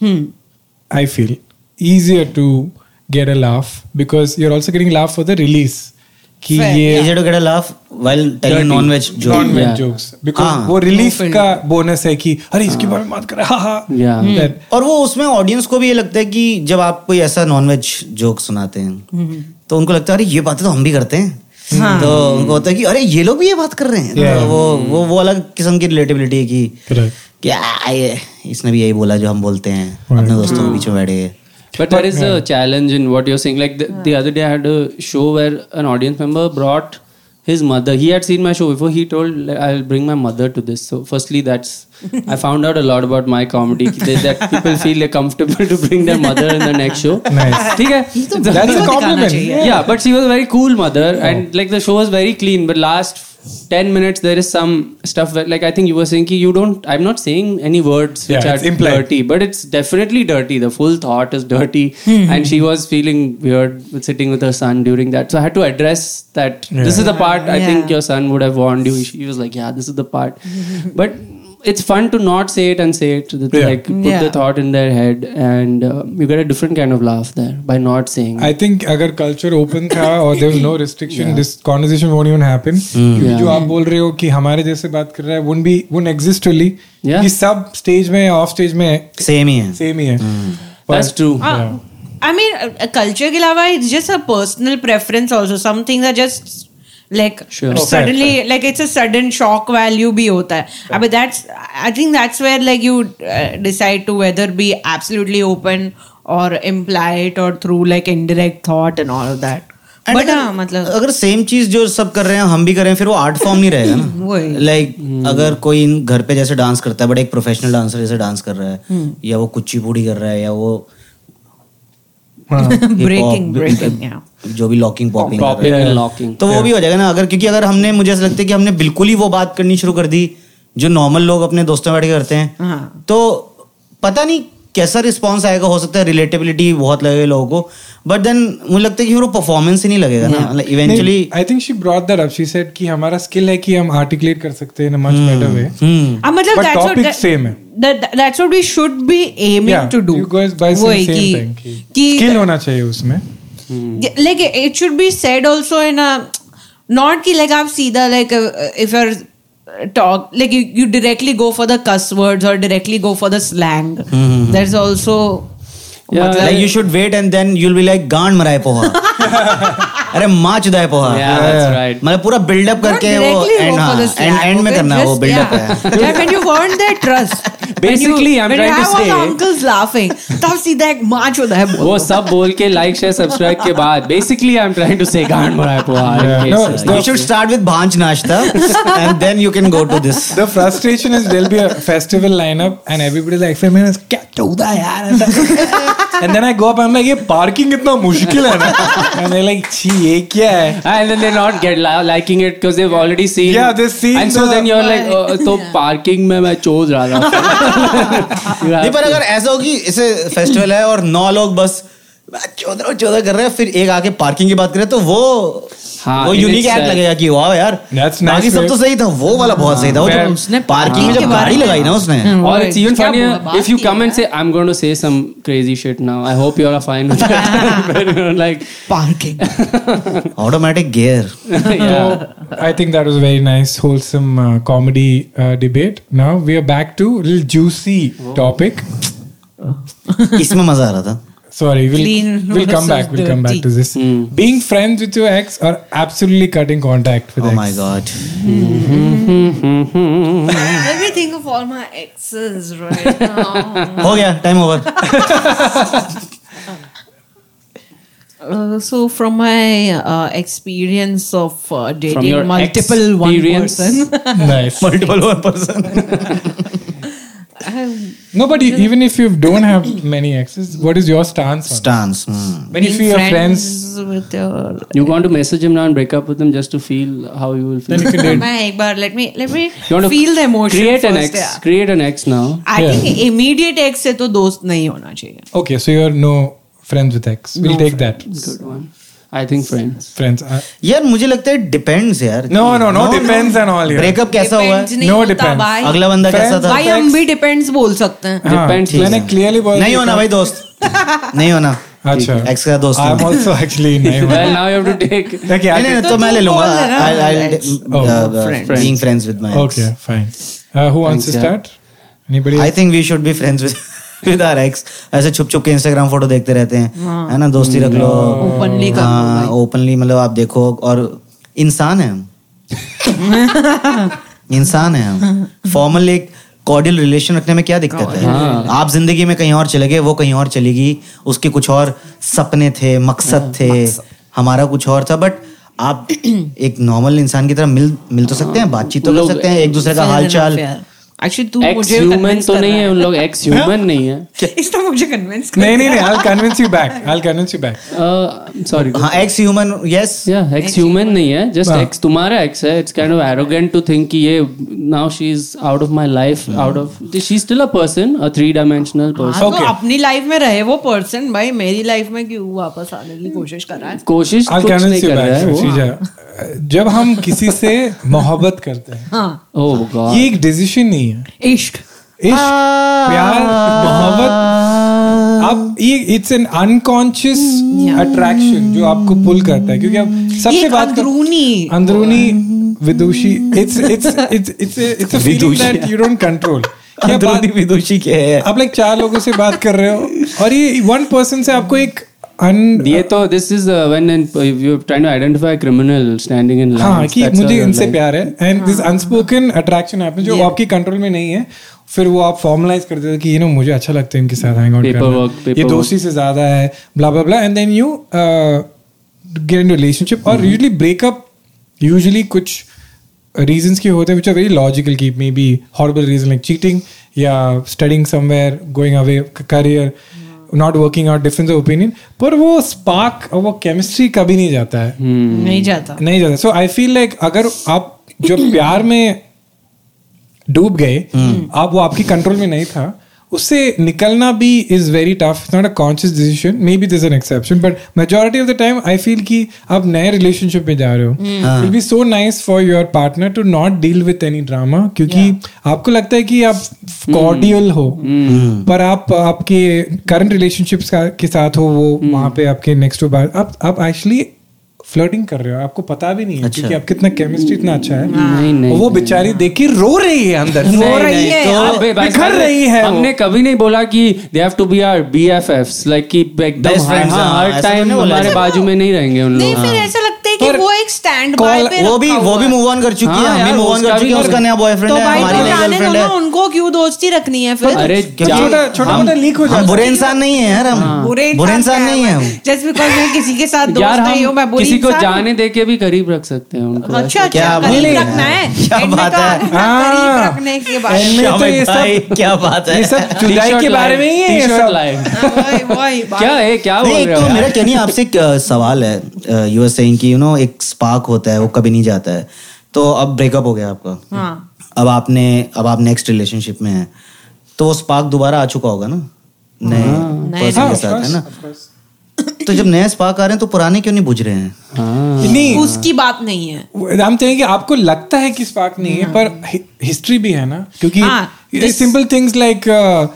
I feel, easier to get a laugh because you're also getting laugh for the release. कि Fair, ये easier to get a laugh while telling non-veg joke. non-veg Yeah. jokes because हाँ. वो रिलीफ का बोनस है कि अरे इसके बारे में बात कर रहा हा Yeah. That- और वो उसमें ऑडियंस को भी ये लगता है कि जब आप कोई ऐसा नॉन-वेज जोक सुनाते हैं तो उनको लगता है अरे ये बातें तो हम भी करते हैं, तो उनको होता है कि अरे ये लोग भी ये बात कर रहे हैं. Yeah. तो वो अलग किस्म की रिलेटिबिलिटी है कि Correct. इसने भी यही बोला जो हम बोलते हैं अपने दोस्तों के बीच में बैठे. But there is a challenge in what you're saying. Like the other day, I had a show where an audience member brought his mother. He had seen my show before. He told, like, I'll bring my mother to this. So, firstly, I found out a lot about my comedy. that people feel comfortable to bring their mother in the next show. Nice. ठीक है? That's a compliment. Yeah, but she was a very cool mother, and like the show was very clean. But last 10 minutes, there is some stuff where, like I think you were saying, you don't. I'm not saying any words which Yeah, it's are implied. dirty, but it's definitely dirty. The full thought is dirty, and she was feeling weird with sitting with her son during that. So I had to address that. This is the part I think your son would have warned you. He was like, "Yeah, this is the part." But it's fun to not say it and say it. Like put the thought in their head, and you get a different kind of laugh there by not saying it. I think अगर culture open था और there was no restriction, this conversation won't even happen. क्योंकि जो आप बोल रहे हो कि हमारे जैसे बात कर रहा है wouldn't exist really. कि सब stage में off stage में same ही है. That's true. I mean, culture के अलावा it's just a personal preference also. Some things are just like suddenly like it's a sudden shock value भी होता है. But I think that's where like you decide to whether be absolutely open or imply it or through like indirect thought and all of that. But मतलब अगर सेम चीज जो सब कर रहे हैं हम भी कर रहे हैं फिर वो आर्ट फॉर्म नहीं रहेगा ना. लाइक अगर कोई घर पे जैसे डांस करता है बट एक प्रोफेशनल डांसर जैसे डांस कर रहा है या वो कुचिपुड़ी कर रहा है या वो breaking जो भी लॉकिंग पॉपिंग लॉकिंग तो वो भी हो जाएगा ना. अगर क्योंकि अगर हमने मुझे ऐसा लगता है कि हमने बिल्कुल ही वो बात करनी शुरू कर दी जो नॉर्मल लोग अपने दोस्तों में बैठ के करते हैं तो पता नहीं कैसा रिस्पॉन्स आएगा. हो सकता है रिलेटेबिलिटी बहुत लगेगा लोगों को बट देन मुझे लगता है कि वो परफॉर्मेंस ही नहीं लगेगा ना. Eventually I think she brought that up. She said कि हमारा स्किल है कि हम आर्टिकुलेट कर सकते हैं इन अ मच बेटर वे. मतलब बट टॉपिक सेम है. That's what we should be aiming to do. You guys buy same thing. Skill होना चाहिए उसमें. Like it should be said also in a not कि like आप सीधा like if you're talk like you directly go for the cuss words or directly go for the slang. There's also like you should wait and then you'll be like गांड मराए पोहा. अरे माँ चुदाए पोहा. मतलब पूरा बिल्डअप करके वो एंड में करना है वो बिल्डअप है. When you want their trust. Basically, I'm trying to say. Uncles laughing. तब सीधा एक माँ चुदाए बोल. वो सब बोल के like share subscribe के बाद basically I'm trying to say गांड मराए poha. You should start with भांज नाश्ता and then you can go to this. The frustration is there'll be a festival lineup and everybody's like फिर मैंने क्या चौदा यार. And then I go up and I'm like ये parking इतना मुश्किल है ना. And they're like छी ये क्या है. And then they not get liking it because they've already seen. Yeah, they've seen. And so then you're like तो parking में मैं चोद रहा था. नहीं पर अगर ऐसा हो कि इसे फेस्टिवल है और 9 लोग बस चौदह कर रहे हैं फिर एक आके पार्किंग की बात करें तो वो यूनिक एक्ट लगेगा कि वाह यार बाकी सब तो सही था वो वाला बहुत सही था. वो जो उसने पार्किंग में जब गाड़ी लगाई ना उसने. और it's even funnier if you come and say I'm going to say some crazy shit now. I hope you all are fine with that. Like parking automatic gear. Yeah. I think that was a very nice wholesome comedy debate. Now we are back to a little juicy topic. इसमें मजा आ रहा था. Sorry, we'll come back. We'll come back to this. Being friends with your ex or absolutely cutting contact with ex. Oh my god. Let me think of all my exes right now. हो गया time over. So from my experience of dating From your multiple one person. Nice. Multiple one person. No, but even if you don't have many exes, what is your stance on Stance. when you see your friends? With your You want to message him now and break up with him just to feel how you will feel. Then you can date. मैं एक बार let me You want to feel the emotion create an first, ex. yeah. Create an ex now. I think immediate ex से तो दोस्त नहीं होना चाहिए. Okay, so you're no friends with ex. We'll take that. Good one. I think friends. Friends. यार मुझे लगता है डिपेंड्स यार. No, depends and all. Breakup कैसा हुआ है? Depends नहीं No होता depends. भाई. अगला बंदा कैसा था? भाई हम भी डिपेंड्स बोल सकते हैं. Depends. मैंने clearly बोला. नहीं होना भाई दोस्त. नहीं होना. अच्छा. एक्स का दोस्त. I'm also actually नहीं हुआ. Well, now you have to take. Okay, नहीं तो मैं ले लूँगा. Friends. Being friends with my ex. Okay, fine. Who wants to start? Anybody? I think we should be friends with our ex. ऐसे छुप छुप के इंस्टाग्राम फोटो देखते रहते हैं है ना. दोस्ती रख लो. Openly कर लो भाई. ओपनली मतलब आप देखो और इंसान है हम. इंसान है हम. फॉर्मल एक कॉर्डियल रिलेशन रखने में क्या दिक्कत है. आप जिंदगी में कहीं और चले गए वो कहीं और चलेगी. उसके कुछ और सपने थे मकसद थे. हमारा कुछ और था बट आप एक नॉर्मल इंसान की तरह मिल तो सकते हैं. बातचीत तो कर सकते हैं. एक दूसरे का हाल चाल. Actually तू Ex मुझे human तो नहीं है उन लोग. Ex human नहीं है. इसने मुझे कन्विंस कर. नहीं I'll convince you back. Sorry. हाँ ex human yes. Yeah, ex human नहीं है. Just ex. तुम्हारा ex है. It's kind of arrogant to think कि ये now she's out of my life. She's still a person, a 3-dimensional person. तो अपनी लाइफ में रहे वो पर्सन. भाई मेरी लाइफ में क्यों वापस आने की कोशिश कर रहा है. कोशिश I'll कुछ नहीं convince you कर रहा है back. वो. Shija. जब हम किसी से मोहब्बत करते हैं, हाँ, Oh God. ये एक डिसीजन नहीं है. इश्क, प्यार, मोहब्बत, आप ये इट्स एन अनकॉन्शियस अट्रैक्शन जो आपको पुल करता है, क्योंकि आप सबसे बात अंदरूनी Vidushi. It's a feeling that you don't control. अंदरूनी विदुषी क्या है? आप लाइक 4 लोगों से बात कर रहे हो और ये one person से आपको एक ये तो this is when you're trying to identify a criminal standing in line. हाँ, कि मुझे इनसे प्यार है, and this unspoken attraction happens जो आपकी कंट्रोल में नहीं है. फिर वो आप फॉर्मलाइज कर देते हो कि मुझे अच्छा लगता है इनके साथ हैंग आउट करना, ये दोस्ती से ज्यादा है, blah blah blah, and then you get in relationship. और यूजुअली ब्रेकअप यूजुअली कुछ रीजंस के होते हैं which are very logical, कि maybe horrible reason like cheating या studying somewhere, going away, career not working out, difference of opinion. पर वो स्पार्क और वो केमिस्ट्री कभी नहीं जाता है. नहीं जाता. सो आई फील लाइक अगर आप जो प्यार में डूब गए, आप वो आपकी कंट्रोल में नहीं था, उससे निकलना भी is very tough. It's not a conscious decision. Maybe this an exception, but majority of the time I feel कि आप नए रिलेशनशिप में जा रहे हो. It will be so nice for your partner to not deal with any drama, क्योंकि आपको लगता है कि आप कॉर्डियल हो, पर आप आपके करंट रिलेशनशिप्स के साथ हो, वो वहां पे आपके नेक्स्ट बार आप एक्चुअली फ्लर्टिंग कर रहे हो, आपको पता भी नहीं है. अच्छा. क्योंकि आप कितना केमिस्ट्री इतना अच्छा है. नहीं, वो बेचारी देख के रो रही है अंदर, रो रही है, बिखर रही है. हमने कभी नहीं बोला कि they have to be our BFFs, like कि एकदम हर टाइम हमारे बाजू में नहीं रहेंगे उन लोग. फिर ऐसा लगता है कि वो एक स्टैंड बाय पे वो भी मूव ऑन कर चुकी है, हम भी मूव ऑन कर चुके हैं, उसका नया बॉयफ्रेंड है, हमारी नई गर्लफ्रेंड है. उनको क्यों दोस्ती रखनी है फिर? अरे छोटा मोटा लीक हो जाता है. बुरे इंसान नहीं है यार, हम बुरे इंसान नहीं है. जस्ट बिकॉज़ मैं किसी के साथ दोस्त नहीं हूं, मैं बुरी किसी को जाने दे के भी करीब रख सकते हैं उनको. अच्छा, करीब रखना है, क्या बात है, करीब रखने के बाद क्या बात है, ये सब जुदाई के बारे में ही है ये सब. क्या है, क्या बोल रहे हो? तो मेरा कहनी आपसे एक सवाल है. यू आर सेइंग कि एक स्पार्क होता है, वो कभी नहीं जाता है. तो अब ब्रेकअप हो गया आपका, अब आप नेक्स्ट रिलेशनशिप में हैं, तो वो स्पार्क दोबारा आ चुका होगा ना नए पर्सन के साथ, है ना? तो जब नए स्पार्क आ रहे हैं तो पुराने क्यों नहीं बुझ रहे हैं? नहीं, उसकी बात नहीं है. हम चाहेंगे कि आपको लगता है कि स्पार्क नहीं है, पर हिस्ट्री भी है ना, क्योंकि सिंपल थिंग्स लाइक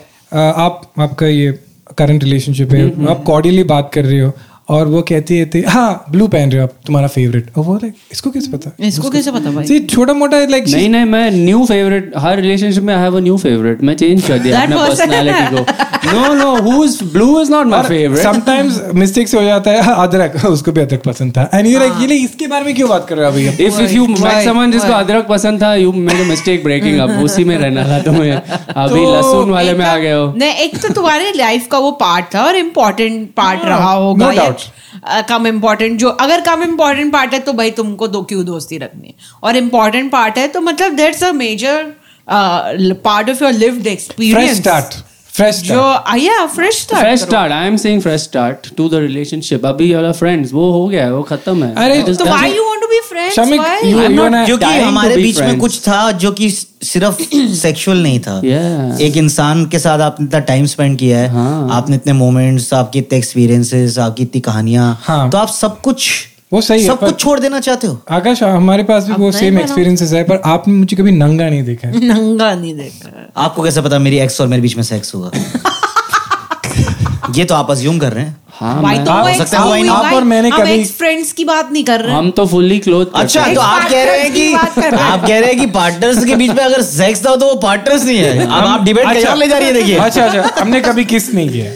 आपका ये करंट रिलेशनशिप है, आप कॉर्डियली बात कर रहे हो और वो कहती है हाँ ब्लू पहन रहे हो आप, तुम्हारा फेवरेट, और वो लाइक इसको कैसे पता भाई? छोटा मोटा लाइक नहीं मैं न्यू फेवरेट, हर रिलेशनशिप में I have a new favourite. मैं चेंज कर दिया अपना पर्सनालिटी को. No who is blue is not my favourite. Sometimes mistake से हो जाता है. अदरक, उसको भी अदरक पसंद था, एंड यू लाइक ये इसके बारे में क्यों बात कर रहे हो अभी? इफ यू मेट समवन जिसको अदरक पसंद था, you made a mistake breaking up. उसी में रहना था तुम्हें, अभी लहसुन वाले में आ गए हो. नहीं, एक तो तुम्हारे लाइफ का वो पार्ट था और इम्पोर्टेंट पार्ट रहा होगा, कम इम्पोर्टेंट. जो अगर कम इम्पोर्टेंट पार्ट है तो भाई तुमको क्यों दोस्ती रखनी है, और इम्पोर्टेंट पार्ट है तो मतलब that's a major part of your lived experience. Fresh start. I am saying fresh start to the relationship. अभी वाला फ्रेंड्स वो हो गया है, वो खत्म है. अरे तो why you want to be friends? क्योंकि हमारे बीच में कुछ था जो कि सिर्फ सेक्सुअल नहीं था. एक इंसान के साथ आपने इतना टाइम स्पेंड किया है, आपने इतने मोमेंट्स, आपके इतने एक्सपीरियंसेस, आपकी इतनी कहानियां, तो आप सब कुछ वो सही सब कुछ छोड़ देना चाहते हो. आकाश, हमारे पास भी वो सेम एक्सपीरियंसेस है, पर आपने मुझे कभी नंगा नहीं देखा है. नंगा नहीं देखा. आपको कैसे पता मेरी एक्स और मेरे बीच में सेक्स होगा? ये तो आप अज्यूम कर रहे हैं. आप और मैंने कभी फ्रेंड्स की बात नहीं कर रहे. हम तो फुल्ली क्लोथ. अच्छा, तो आप कह रहे हैं कि पार्टनर्स के बीच में अगर सेक्स था तो वो पार्टनर्स नहीं है. अब आप डिबेट कैसे ले जा रही है? देखिए, अच्छा, हमने कभी किस नहीं किया.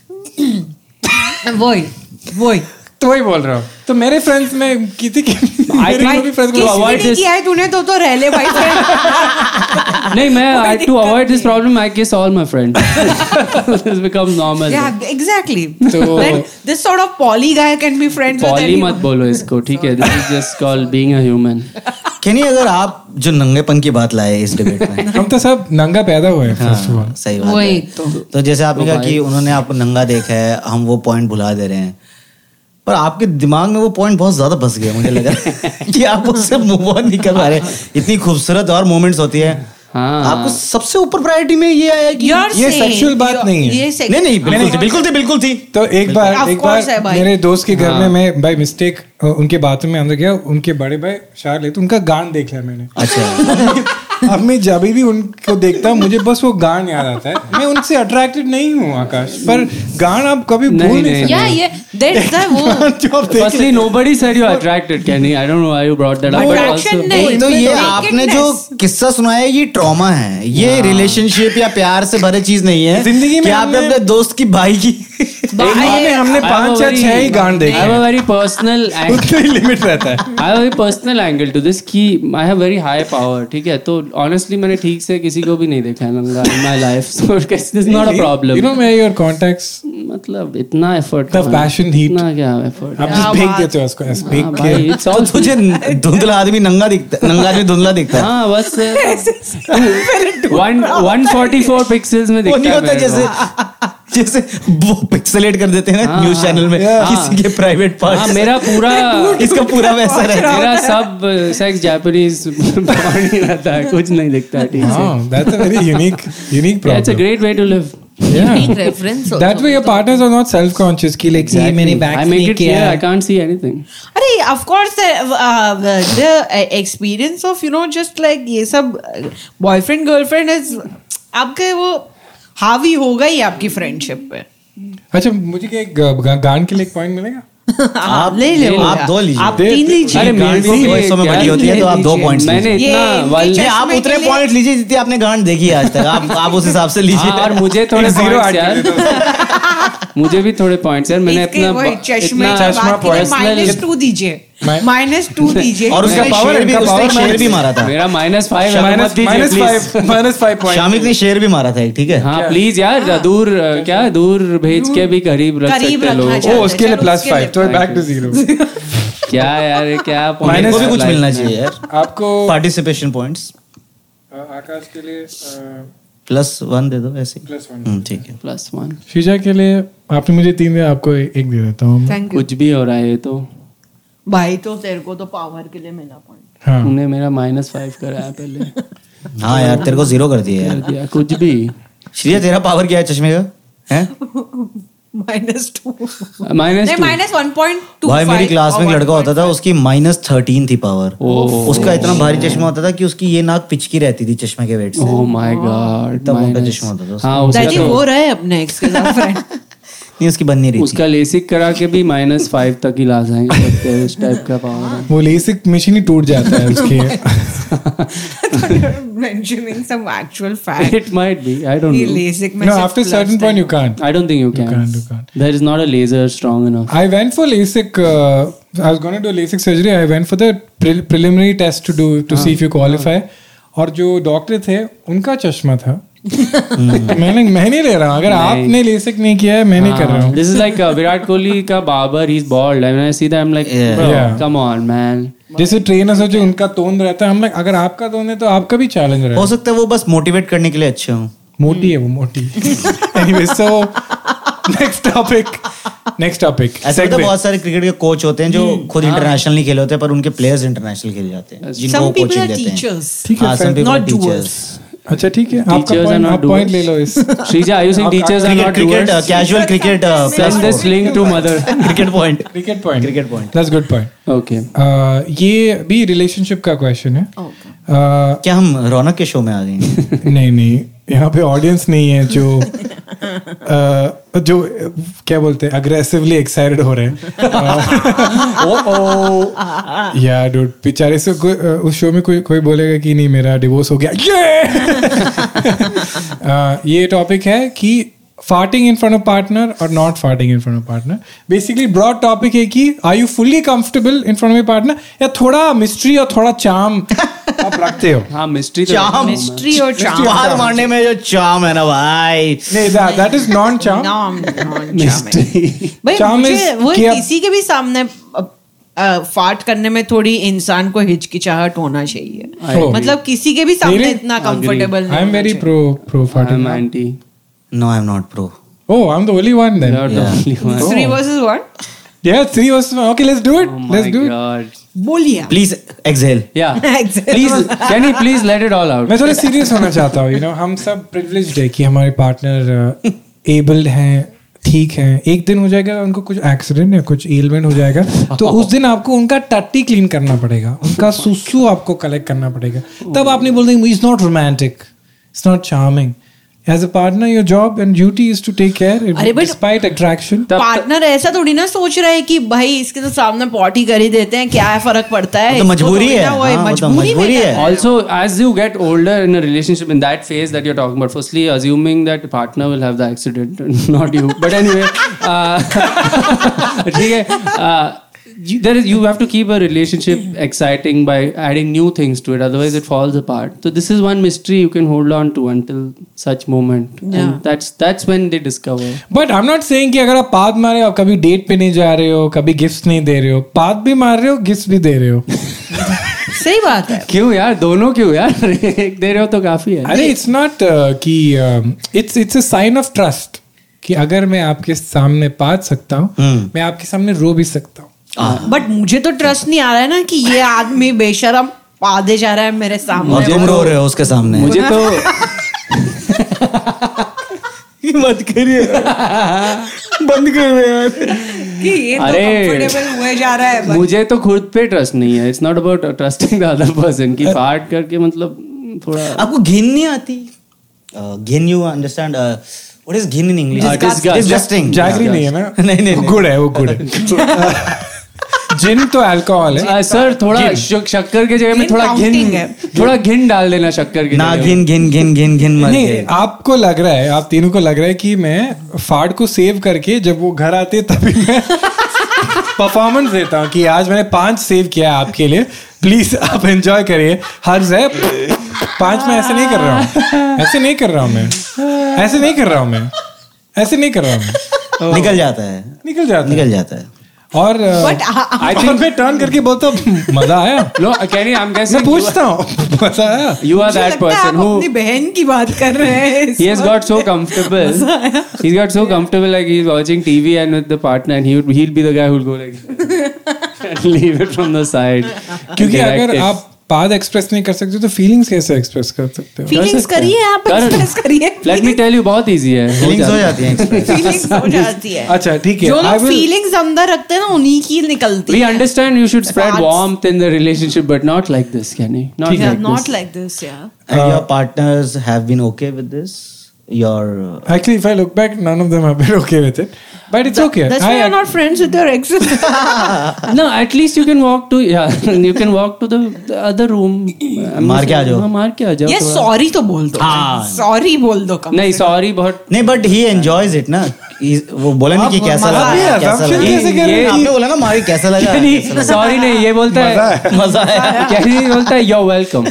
वही तो वही बोल रहा हूँ. तो मेरे फ्रेंड्स में किसी किया है तूने तो रह ले भाई. नहीं, मैं to avoid this problem I kiss all my friends. This becomes normal. Yeah, exactly. So then this sort of poly guy can be friends with anyone. Poly मत बोलो इसको, ठीक है? This is just called being a human. Kenny, अगर आप जो नंगेपन की बात लाए इस डिबेट में, हम तो सब नंगा पैदा हुए हैं. फर्स्ट ऑफ ऑल सही बात है. तो जैसे आपने कहा कि उन्होंने आपको नंगा देखा है, हम वो पॉइंट भुला दे रहे हैं, पर आपके दिमाग में वो पॉइंट बहुत ज्यादा बस गया. मुझे लगा कि आप उससे मूव ऑन नहीं कर पा रहे. इतनी खूबसूरत और मोमेंट्स होती है. हाँ आपको सबसे ऊपर प्रायोरिटी में ये आया कि ये सेक्सुअल बात नहीं है। नहीं बिल्कुल थी। तो एक बार मेरे दोस्त के घर में मैं बाय मिस्टेक उनके बाथरूम में अंदर गया, उनके बड़े भाई शार ले, तो उनका गान देख लिया मैंने। अच्छा अब मैं जब भी उनको देखता हूँ मुझे बस वो गान याद आता है। मैं उनसे अट्रैक्टेड नहीं हूँ आकाश, पर गान आप कभी भूल नहीं सकते। Firstly, nobody said you are attracted, Kenny. I don't know why you brought that up. Attraction नहीं, तो ये आपने जो किस्सा सुनाया ये ट्रॉमा है, ये रिलेशनशिप या प्यार से भरे चीज नहीं है जिंदगी में। आपने अपने दोस्त की भाई की हमने 5 या 6 ही गान देखे। I have a very personal limit रहता है। I have a very personal angle to this कि I have very high power, ठीक है? तो honestly मैंने ठीक से किसी को भी नहीं देखा है नंगा in my life, so this is not a problem. You know where your contacts? मतलब इतना effort, The passion heat. इतना क्या effort? आप just फेंक देते हो उसको, ऐसे फेंक के। It's all तुझे धुंधला आदमी नंगा आदमी धुंधला दिखता है। हाँ बस 144 पिक्सेल्स में दिखता है। वो नहीं होता जैसे वो पिक्सेलेट कर देते हैं ना न्यूज़ चैनल में किसी के प्राइवेट पार्ट। हाँ मेरा पूरा इसका पूरा वैसा रहता है। मेरा सब सेक्स जापानीज नहीं रहता है, कुछ नहीं दिखता है ठीक से। That's a very unique problem. Yeah, it's a great way to live. Unique reference also. That way your partners are not self-conscious कि like ये मैंने back I make it clear I can't see anything. अरे of course the experience of just like ये सब boyfriend girlfriend is आपके वो हावी होगा ही आपकी फ्रेंडशिप पे। अच्छा मुझे क्या एक गान के लिए एक पॉइंट मिलेगा? आप ले लो, आप 2 लीजिए, आप 3 लीजिए। अरे गांड को वॉइस में बड़ी होती है तो आप 2 पॉइंट्स मैंने इतना आप उतने पॉइंट्स लीजिए जितने आपने गांड देखी है आज तक। आप उस हिसाब से लीजिए। और मुझे थोड़े पॉइंट्स यार, मुझे भी थोड़े पॉइंट्स यार। मैंने अपना चश्मा -2 दीजिए, -2 दीजिए। और उसका पावर शेयर भी मारा था मेरा -5 -5 पॉइंट। शामिक ने शेयर भी मारा था, ठीक है? हाँ प्लीज यार, दूर भेज के भी करीब रख सकते लोग। ओ उसके लिए +5 तो बैक टू 0। क्या यार क्या पॉइंट को भी कुछ मिलना चाहिए यार आपको। पार्टिसिपेशन पॉइंट्स आकाश के लिए +1 दे दो ऐसे। +1 ठीक है। +1 शीजा के लिए आपने मुझे 3 दिया, आपको 1 दे देता हूँ। कुछ भी हो रहा है तो भाई, तो तेरे को तो पावर के लिए मिला पॉइंट। हाँ तूने मेरा -5 कराया पहले। हाँ यार तेरे को 0 कर दिया यार। कुछ भी। श्रीया तेरा पावर क्या है चश्मे का? है -2 -1.2 भाई मेरी क्लास में एक लड़का होता था, उसकी -13 थी पावर। उसका इतना भारी चश्मा होता था कि उसकी ये नाक पिचकी रहती थी चश्मे के वेट से। ओह माय गॉड, इतना मोटा चश्मा होता था। हाँ दादी वो रहे अपने एक्स के साथ फ्रेंड। नहीं उसकी बन नहीं रही थी। उसका लेसिक करा के भी -5 तक ही ला जाएंगे, इस टाइप का पावर है। वो लेसिक मशीन ही टूट जाता है उसके। Mentioning some actual fact. It might be, I don't know. LASIK No, after a certain point you can't. I don't think you can. You can't. There is not a laser strong enough. I went for LASIK. I was going to do LASIK surgery. I went for the preliminary test to see if you qualify. और जो डॉक्टर थे उनका चश्मा था। मैं नहीं ले रहा हूँ। अगर आपने लेसिक नहीं किया है मैं नहीं कर रहा हूँ। This is like Virat Kohli का Babar, he's bald. I mean I see that I'm like, bro, come on man. जैसे ट्रेनर्स हो जो उनका टोन रहता है, हम like अगर आपका टोन है तो आपका भी चैलेंज रहेगा। हो सकता है वो बस मोटिवेट करने के लिए अच्छे हों। मोटी है वो, मोटी। Anyway, so next topic. ऐसा होता है बहुत सारे क्रिकेट के कोच होते हैं जो खुद इंटरनेशनल नहीं खेले होते पर उनके प्लेयर्स इंटरनेशनल खेल जाते हैं, जिनको कोचिंग देते हैं। ठीक है, some people are teachers. अच्छा ठीक है, आपका पॉइंट ले लो इस। Shrija, are you saying teachers are not doers? Casual cricket. Send this link to mother. Cricket point. Cricket point. That's good point. Okay. ये भी रिलेशनशिप का क्वेश्चन है। क्या हम रौनक के शो में आ गए हैं? नहीं, यहाँ पे ऑडियंस नहीं है जो क्या बोलते हैं अग्रेसिवली एक्साइटेड हो रहे हैं। यार डूड बेचारे से उस शो में कोई बोलेगा कि नहीं मेरा डिवोर्स हो गया। ये टॉपिक है कि farting in front of partner or not farting in front of partner. Basically broad topic है कि are you fully comfortable in front of your partner या थोड़ा मिस्ट्री और थोड़ा चार्म आप रखते हो? हाँ मिस्ट्री मिस्ट्री और चार्म बाहर मारने में जो चार्म है ना भाई, नहीं that is non charm. भाई वो किसी के भी सामने फाट करने में थोड़ी इंसान को हिचकिचाहट होना चाहिए। मतलब किसी के भी सामने इतना कंफर्टेबल नहीं। I am very pro farting. I'm anti. No, I'm not pro. Oh, I'm the only one then. You're the only one. 3 versus 1? Yeah, 3 versus 1. Okay, let's do it. Oh let's do God. it. बोलिए please exhale. Yeah. Please, can you please let it all out? मैं थोड़ा सीरियस होना चाहता हूँ. हम सब प्रिविलेज्ड है कि हमारे पार्टनर एबल्ड हैं, ठीक है. एक दिन हो जाएगा उनको कुछ एक्सीडेंट या कुछ एलिमेंट हो जाएगा, तो उस दिन आपको उनका टट्टी क्लीन करना पड़ेगा, उनका सुसु आपको कलेक्ट करना पड़ेगा. तब आप नहीं बोल देंगे it's not romantic, it's not charming. As a partner, your job and duty is to take care despite attraction. Partner ऐसा थोड़ी ना सोच रहा है कि भाई इसके तो सामने पॉटी कर ही देते हैं, क्या फर्क पड़ता है. तो मजबूरी है. मजबूरी है. Also, as you get older in a relationship, in that phase that you're talking about, firstly, assuming that partner will have the accident, not you. But anyway, ठीक है. You have to keep a relationship exciting by adding new things to it, otherwise it falls apart. So this is one mystery you can hold on to until such moment. Yeah. And that's when they discover. But I'm not saying कि अगर आप पाद मारे हो, कभी डेट पे नहीं जा रहे हो, कभी गिफ्ट नहीं दे रहे हो, पाद भी मार रहे हो, गिफ्ट भी दे रहे हो. सही बात है. क्यों यार, दोनों क्यों यार? एक दे रहे हो तो काफी है. अरे it's not कि it's a sign of trust कि अगर मैं आपके सामने पाद सकता हूँ, मैं आपके सामने रो भी सकता हूँ. बट मुझे तो ट्रस्ट नहीं आ रहा है ना कि ये आदमी बेशरम पादे जा रहा है मेरे सामने और तुम रो रहे हो उसके सामने. मुझे तो मत करिए, बंद कर यार कि ये तो कंफर्टेबल हुए जा रहा है. मुझे तो खुद पे ट्रस्ट नहीं है. It's not about trusting the other person की फाट करके मतलब थोड़ा. आपको घिन नहीं आती? घिन, यू अंडरस्टैंड व्हाट इज घिन इन इंग्लिश? Disgusting. जागरी नहीं है ना. नहीं. गुड है, वो गुड है. जिन तो अल्कोहल है. सर थोड़ा शक्कर के जगह में थोड़ा घिन डाल देना शक्कर की ना. घिन नहीं, आपको लग रहा है, आप तीनों को लग रहा है कि मैं फाड़ को सेव करके जब वो घर आते तभी मैं परफॉर्मेंस देता हूँ कि आज मैंने 5 सेव किया है आपके लिए, प्लीज आप एंजॉय करिए. हर 5 में ऐसे नहीं कर रहा हूँ, ऐसे नहीं कर रहा हूँ मैं, ऐसे नहीं कर रहा हूँ मैं, ऐसे नहीं कर रहा हूँ. निकल जाता है. और आई थिंक मैं टर्न करके बोलता हूँ मजा आया. No can I am guessing, मैं पूछता हूँ मजा आया. You are that person who अपनी बहन की बात कर रहे हैं. he has got so comfortable like he's watching TV and with the partner and he'll be the guy who'll go like and leave it from the side. क्योंकि अगर आप पाद एक्सप्रेस नहीं कर सकते तो फीलिंग्स कैसे एक्सप्रेस कर सकते हो? फीलिंग्स करिए, आप एक्सप्रेस करिए. लेट मी टेल यू, बहुत इजी है. फीलिंग्स हो जाती हैं. फीलिंग्स हो जाती है. अच्छा ठीक है. जो लोग फीलिंग्स अंदर रखते हैं ना उन्हीं की निकलती है. We understand you should spread warmth in the relationship but not like this, Kenny. Not like this, yeah. And your partners have been okay with this? Actually, if I look back, none of them have been okay with it. But it's okay. That's why you're not friends with your exes. No, at least you can walk to the other room. मार के आ जाओ. मार के आ जाओ. ये सॉरी तो बोल दो. सॉरी बोल दो. नहीं सॉरी बहुत नहीं, बट he enjoys it ना. वो बोला नहीं कि कैसा लगा. आपने बोला ना मारी कैसा लगा. सॉरी नहीं, ये बोलता है मजा आया. क्या नहीं बोलता है you're welcome.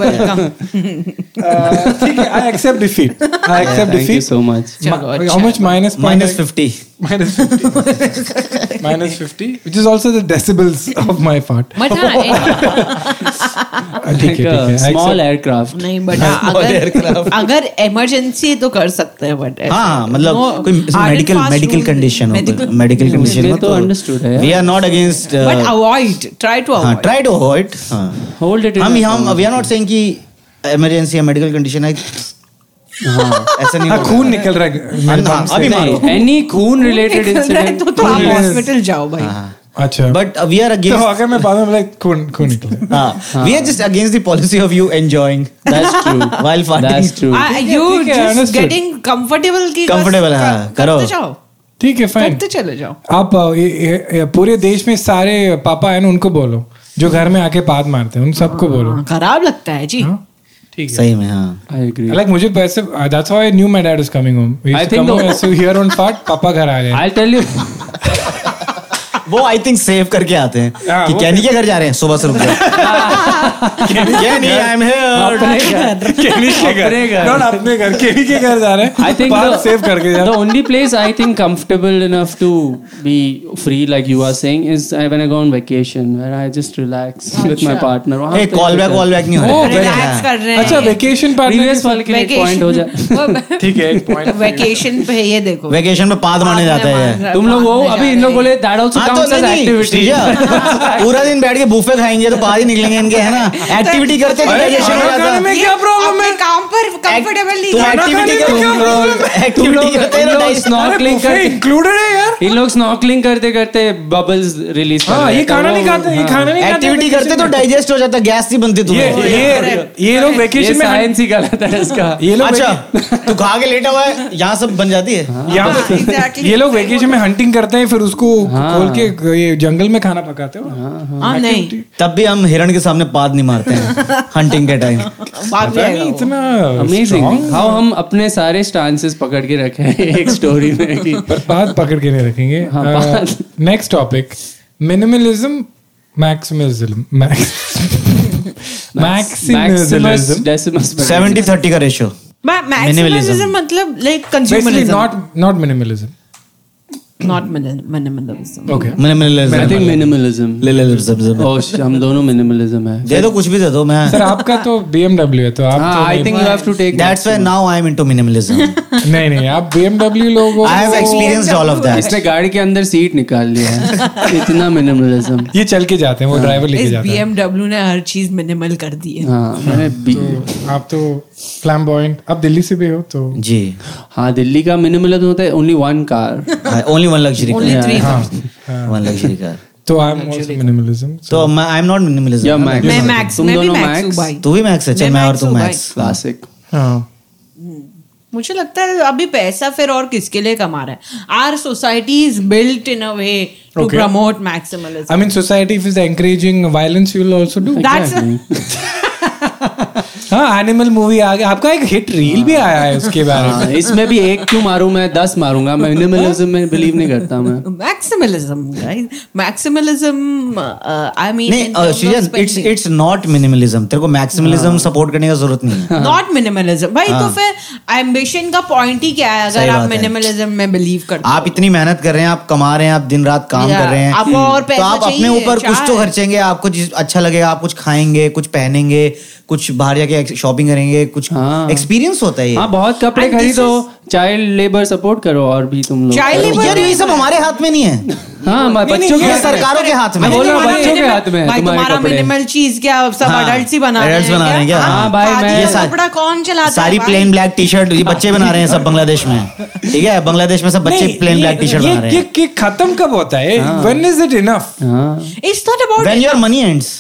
ठीक है. I accept defeat. Thank you so much. How much? -50. -50, which is also the decibels of my fart. But ठीक है. Small aircraft. नहीं, but अगर इमरजेंसी तो कर सकते हैं. बट हाँ, मतलब कोई मेडिकल कंडीशन हो तो अंडरस्टूड है. We are not against. But avoid. Try to avoid. Try to avoid. Hold it. हम we are not saying कि इमरजेंसी या मेडिकल कंडीशन है. ऐसा नहीं. खून निकल रहा है अभी मारो. एनी खून रिलेटेड इंसिडेंट तो आप हॉस्पिटल जाओ भाई. अच्छा. But we are against. तो अगर मैं बाद में like खून निकले. We are just against the policy of you enjoying. That's true. While farting. That's true. You just getting comfortable की. Comfortable हाँ करो. ठीक है फाइन. करते चले जाओ. आप पूरे देश में सारे पापा है ना उनको बोलो जो घर में आके पाद मारते हैं, उन सबको बोलो. खराब लगता है जी. ठीक है. सही में हाँ. I agree. Like मुझे पैसे. That's how I knew my dad was coming home. I think so here on fart पापा घर आ गए. I'll tell you. वो आई थिंक सेव करके आते हैं कि कैनी के घर जा रहे हैं, सुबह से रुक जाओ. Kenny I am here. Kenny के घर. नॉट अपने घर, केनी के घर जा रहे हैं. I think सेव करके जा. The only place I think comfortable enough to be free like you are saying is when I go on vacation where I just relax with my partner. ए कॉल बैक नहीं हो रहा. रिलैक्स कर रहे हैं. अच्छा वेकेशन प्रीवियस वाले के लिए पॉइंट हो जाए. ठीक है एक पॉइंट. वेकेशन पे ये देखो. वेकेशन में पाद मारने जाते हैं. तुम लोग वो अभी इन लोग बोले दैट आल्सो पूरा दिन बैठ के बूफे खाएंगे तो बाहर ही निकलेंगे इनके, है ना? एक्टिविटी करते तो डाइजेशन हो जाता है। क्या प्रॉब्लम है? काम पर कंफर्टेबल नहीं, एक्टिविटी करते हैं, स्नॉर्कलिंग करते इंक्लूडेड है यार। इन लोग स्नॉर्कलिंग करते करते बबल्स रिलीज कर रहे हैं। ये खाना नहीं खाते, ये खाना नहीं खाते, एक्टिविटी करते तो डाइजेस्ट हो जाता, गैस नहीं बनती तुम्हें। ये लोग वेकेशन में साइंस ही गलत है इसका। ये लोग अच्छा तू खा के लेटा हुआ है, यहाँ सब बन जाती है। ये लोग वेकेशन में हंटिंग करते हैं, फिर उसको खोल के ये जंगल में खाना पकाते हो। नहीं, तब भी हम हिरण के सामने पाद नहीं मारते हैं हंटिंग के टाइम। इतना अमेजिंग हाउ हम अपने सारे स्टांसेस पकड़ के रखे हैं एक स्टोरी में कि बात पकड़ के नहीं रखेंगे। Next topic, minimalism maximalism. Maximalism 70-30 का रेशियो। मैक्सिमलिज्म मतलब like consumerism, not minimalism. not minimalism. Okay. I think minimalism. Oh, हम दोनों minimalism है। दे दो कुछ भी दे दो। मैं सर आपका तो BMW है तो आप तो I think you have to take that's why now I am into minimalism. नहीं आप BMW लोगों I have experienced all of that. इसने गाड़ी के अंदर सीट निकाल लिया है। इतना minimalism। ये चल के जाते हैं, वो ड्राइवर लेके जाता है। BMW ने हर चीज मिनिमल कर दी है। आप तो फ्लैम्बॉयंट, आप दिल्ली से भी हो तो जी। हाँ, दिल्ली का मिनिमलिज्म होता है only one car, only one luxury Only car. 3 cars. One luxury car. तो आई एम आल्सो मिनिमलिज्म। तो आई एम नॉट मिनिमलिज्म। या मैक्स, मैं मैक्स, तुम मैं भी दोनों मैक्स हूँ मैक्स, भाई। तू भी मैक्स है, चल मैं और तू मैक्स। क्लासिक। हाँ मुझे लगता है अभी पैसा फिर और किसके लिए कमा रहा है? Our society is built in a way to Okay. promote maximalism. I mean society if is encouraging violence you will also do. That's हाँ, एनिमल मूवी आ गया, आपका एक हिट रील भी आया है उसके बारे में। इसमें भी एक क्यों मारूं मैं, 10 मारूंगा। मैं मिनिमलिज्म में बिलीव नहीं करता मैं। maximalism, guys. Maximalism, I mean, in नहीं terms of Srijan, spending. it's not minimalism। तेरे को मैक्सिमलिज्म सपोर्ट करने का जरूरत नहीं है। Not minimalism. भाई तो फिर ambition का पॉइंट ही क्या है अगर सही आप बात है। minimalism में बिलीव करते हो? आप इतनी मेहनत कर रहे हैं, आप कमा रहे हैं, आप दिन रात काम कर रहे हैं, आपको और तो पैसा आप अपने चाहिए, ऊपर कुछ तो चाह है। खर्चेंगे, आपको अच्छा लगेगा, आप कुछ खाएंगे, कुछ पहनेंगे, कुछ बाहर जाके शॉपिंग करेंगे, कुछ एक्सपीरियंस होता है ये। हाँ, बहुत कपड़े खरीदो, चाइल्ड लेबर सपोर्ट करो, और भी तुम लोग। Child labor यार ये सब हमारे हाथ में नहीं है। हाँ, बच्चों के सरकारों के हाथ में। मैं बोल रहा हूँ बच्चों के हाथ में है भाई तुम्हारे तुम्हारा कपड़े। मिनिमल चीज क्या सब अडल्ट्स ही बना रहे adults बना रहे हैं क्या? हाँ भाई, मैं ये कपड़ा कौन चलाता है? सारी प्लेन ब्लैक टी शर्ट ये बच्चे बना रहे हैं सब बांग्लादेश में। ठीक है, बांग्लादेश में सब बच्चे प्लेन ब्लैक टी शर्ट बना रहे हैं। ये खत्म कब होता है? When is it enough? It's not about When your money ends.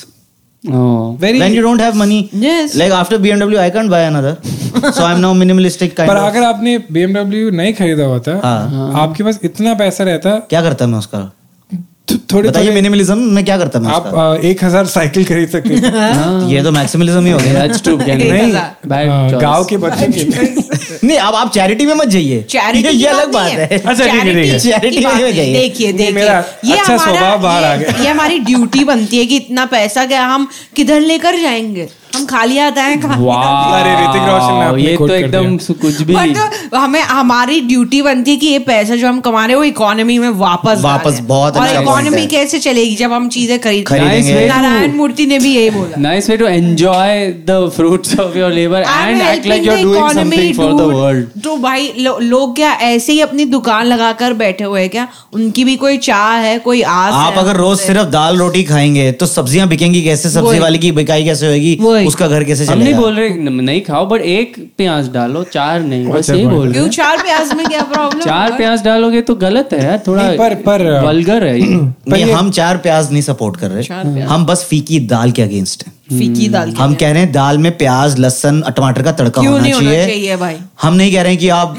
When you don't have money. Yes. Like after BMW I can't buy another. So I'm now minimalistic kind पर of. अगर आपने BMW नहीं खरीदा होता, आपके पास इतना पैसा रहता, क्या करता मैं उसका? थोड़े बताइए मिनिमलिज्म में क्या करता मैं आप उसका? 1000 साइकिल खरीद सकते हैं। ये तो मैक्सिमलिज्म ही हो गया। That's true, Ken. नहीं, गांव के बच्चे के नहीं, अब आप चैरिटी में मत जाइए। चैरिटी ये अलग बात है। अच्छा, ठीक है। चैरिटी में जाइए। देखिए मेरा अच्छा स्वभाव बाहर आ गया। ये हमारी ड्यूटी बनती है कि इतना पैसा क्या हम किधर लेकर जाएंगे? हम खाली आते हैं अरे ऋतिक रोशन ने आपने ये quote तो कर एकदम कुछ भी नहीं। बट हमें हमारी ड्यूटी बनती है कि ये पैसा जो हम कमा रहे हैं वो इकोनॉमी में वापस डालें। बहुत और अच्छा point इकोनॉमी है। कैसे चलेगी जब हम चीजें खरीदेंगे। नारायण मूर्ति ने भी यही बोला। Nice way to enjoy the fruits of your labor and act like you're doing something for the world. तो भाई लोग क्या ऐसे ही अपनी दुकान लगाकर बैठे हुए हैं क्या? उनकी भी कोई चाह है, कोई आस है? आप अगर रोज सिर्फ दाल रोटी खाएंगे तो सब्जियां बिकेंगी कैसे? सब्जी वाले की बिकाई कैसे होगी? उसका घर कैसे हम नहीं बोल रहे नहीं खाओ, बट 1 प्याज डालो, 4 नहीं, बस यही बोल रहे। क्यों 4 प्याज में क्या प्रॉब्लम? 4 प्याज डालोगे तो गलत है यार, थोड़ा पर वल्गर है ये। नहीं, हम 4 प्याज नहीं सपोर्ट कर रहे, हम बस फीकी दाल के अगेंस्ट हैं। फीकी दाल हम कह रहे हैं दाल में प्याज लहसुन टमाटर का तड़का क्यों होना नहीं होना चाहिए। चाहिए भाई? हम नहीं कह रहे हैं कि आप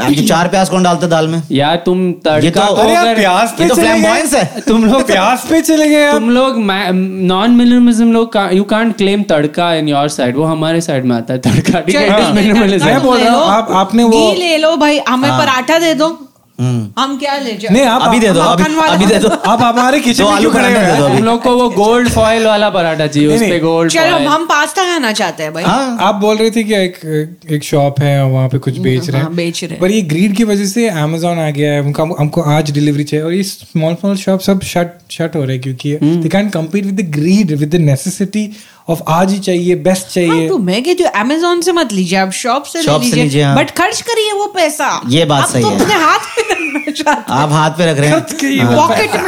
4 प्याज कौन डालता दाल में? यार तुम ये तड़का तो- को अरे अगर प्याज पे ये तो चले गए। फ्लैम्बॉयंस है। तुम लोग प्याज पे चले गए। तुम लोग नॉन मिनिमलिज्म लोग, you can't claim tadka in your side, वो हमारे साइड में आता है तड़का। ठीक है, चल, मिनिमलिज्म। मैं बोल रहा हूँ, आपने वो घी ले लो भाई, हमें पराठा दे दो, हम क्या ले जाए? नहीं, आप अभी दे दो, अभी दे दो। आप हमारे किचन तो में आलू क्यों खड़े पराठा दे दो हैं? अभी। तुम लोग को वो गोल्ड फॉइल वाला पराठा चाहिए, उस पे गोल्ड चलो फॉइल। हम पास्ता खाना चाहते हैं भाई। आप बोल रहे थे कि एक शॉप है और वहाँ पे कुछ बेच रहे हैं, बेच रहे हैं। पर ये ग्रीड की वजह से Amazon आ गया है, हमको आज डिलीवरी चाहिए, और ये स्मॉल शॉप सब शट हो रहे हैं क्योंकि they can compete with the greed, with the necessity of आज ही चाहिए, बेस्ट चाहिए। तो मैं कहती हूँ Amazon से मत लीजिए, आप शॉप से ले लीजिए, हाँ। बट खर्च करिए वो पैसा। ये बात आप सही तो है। अपने हाथ में रखना चाहते आप हाथ पे रख रहे हैं। हैं, पॉकेट में।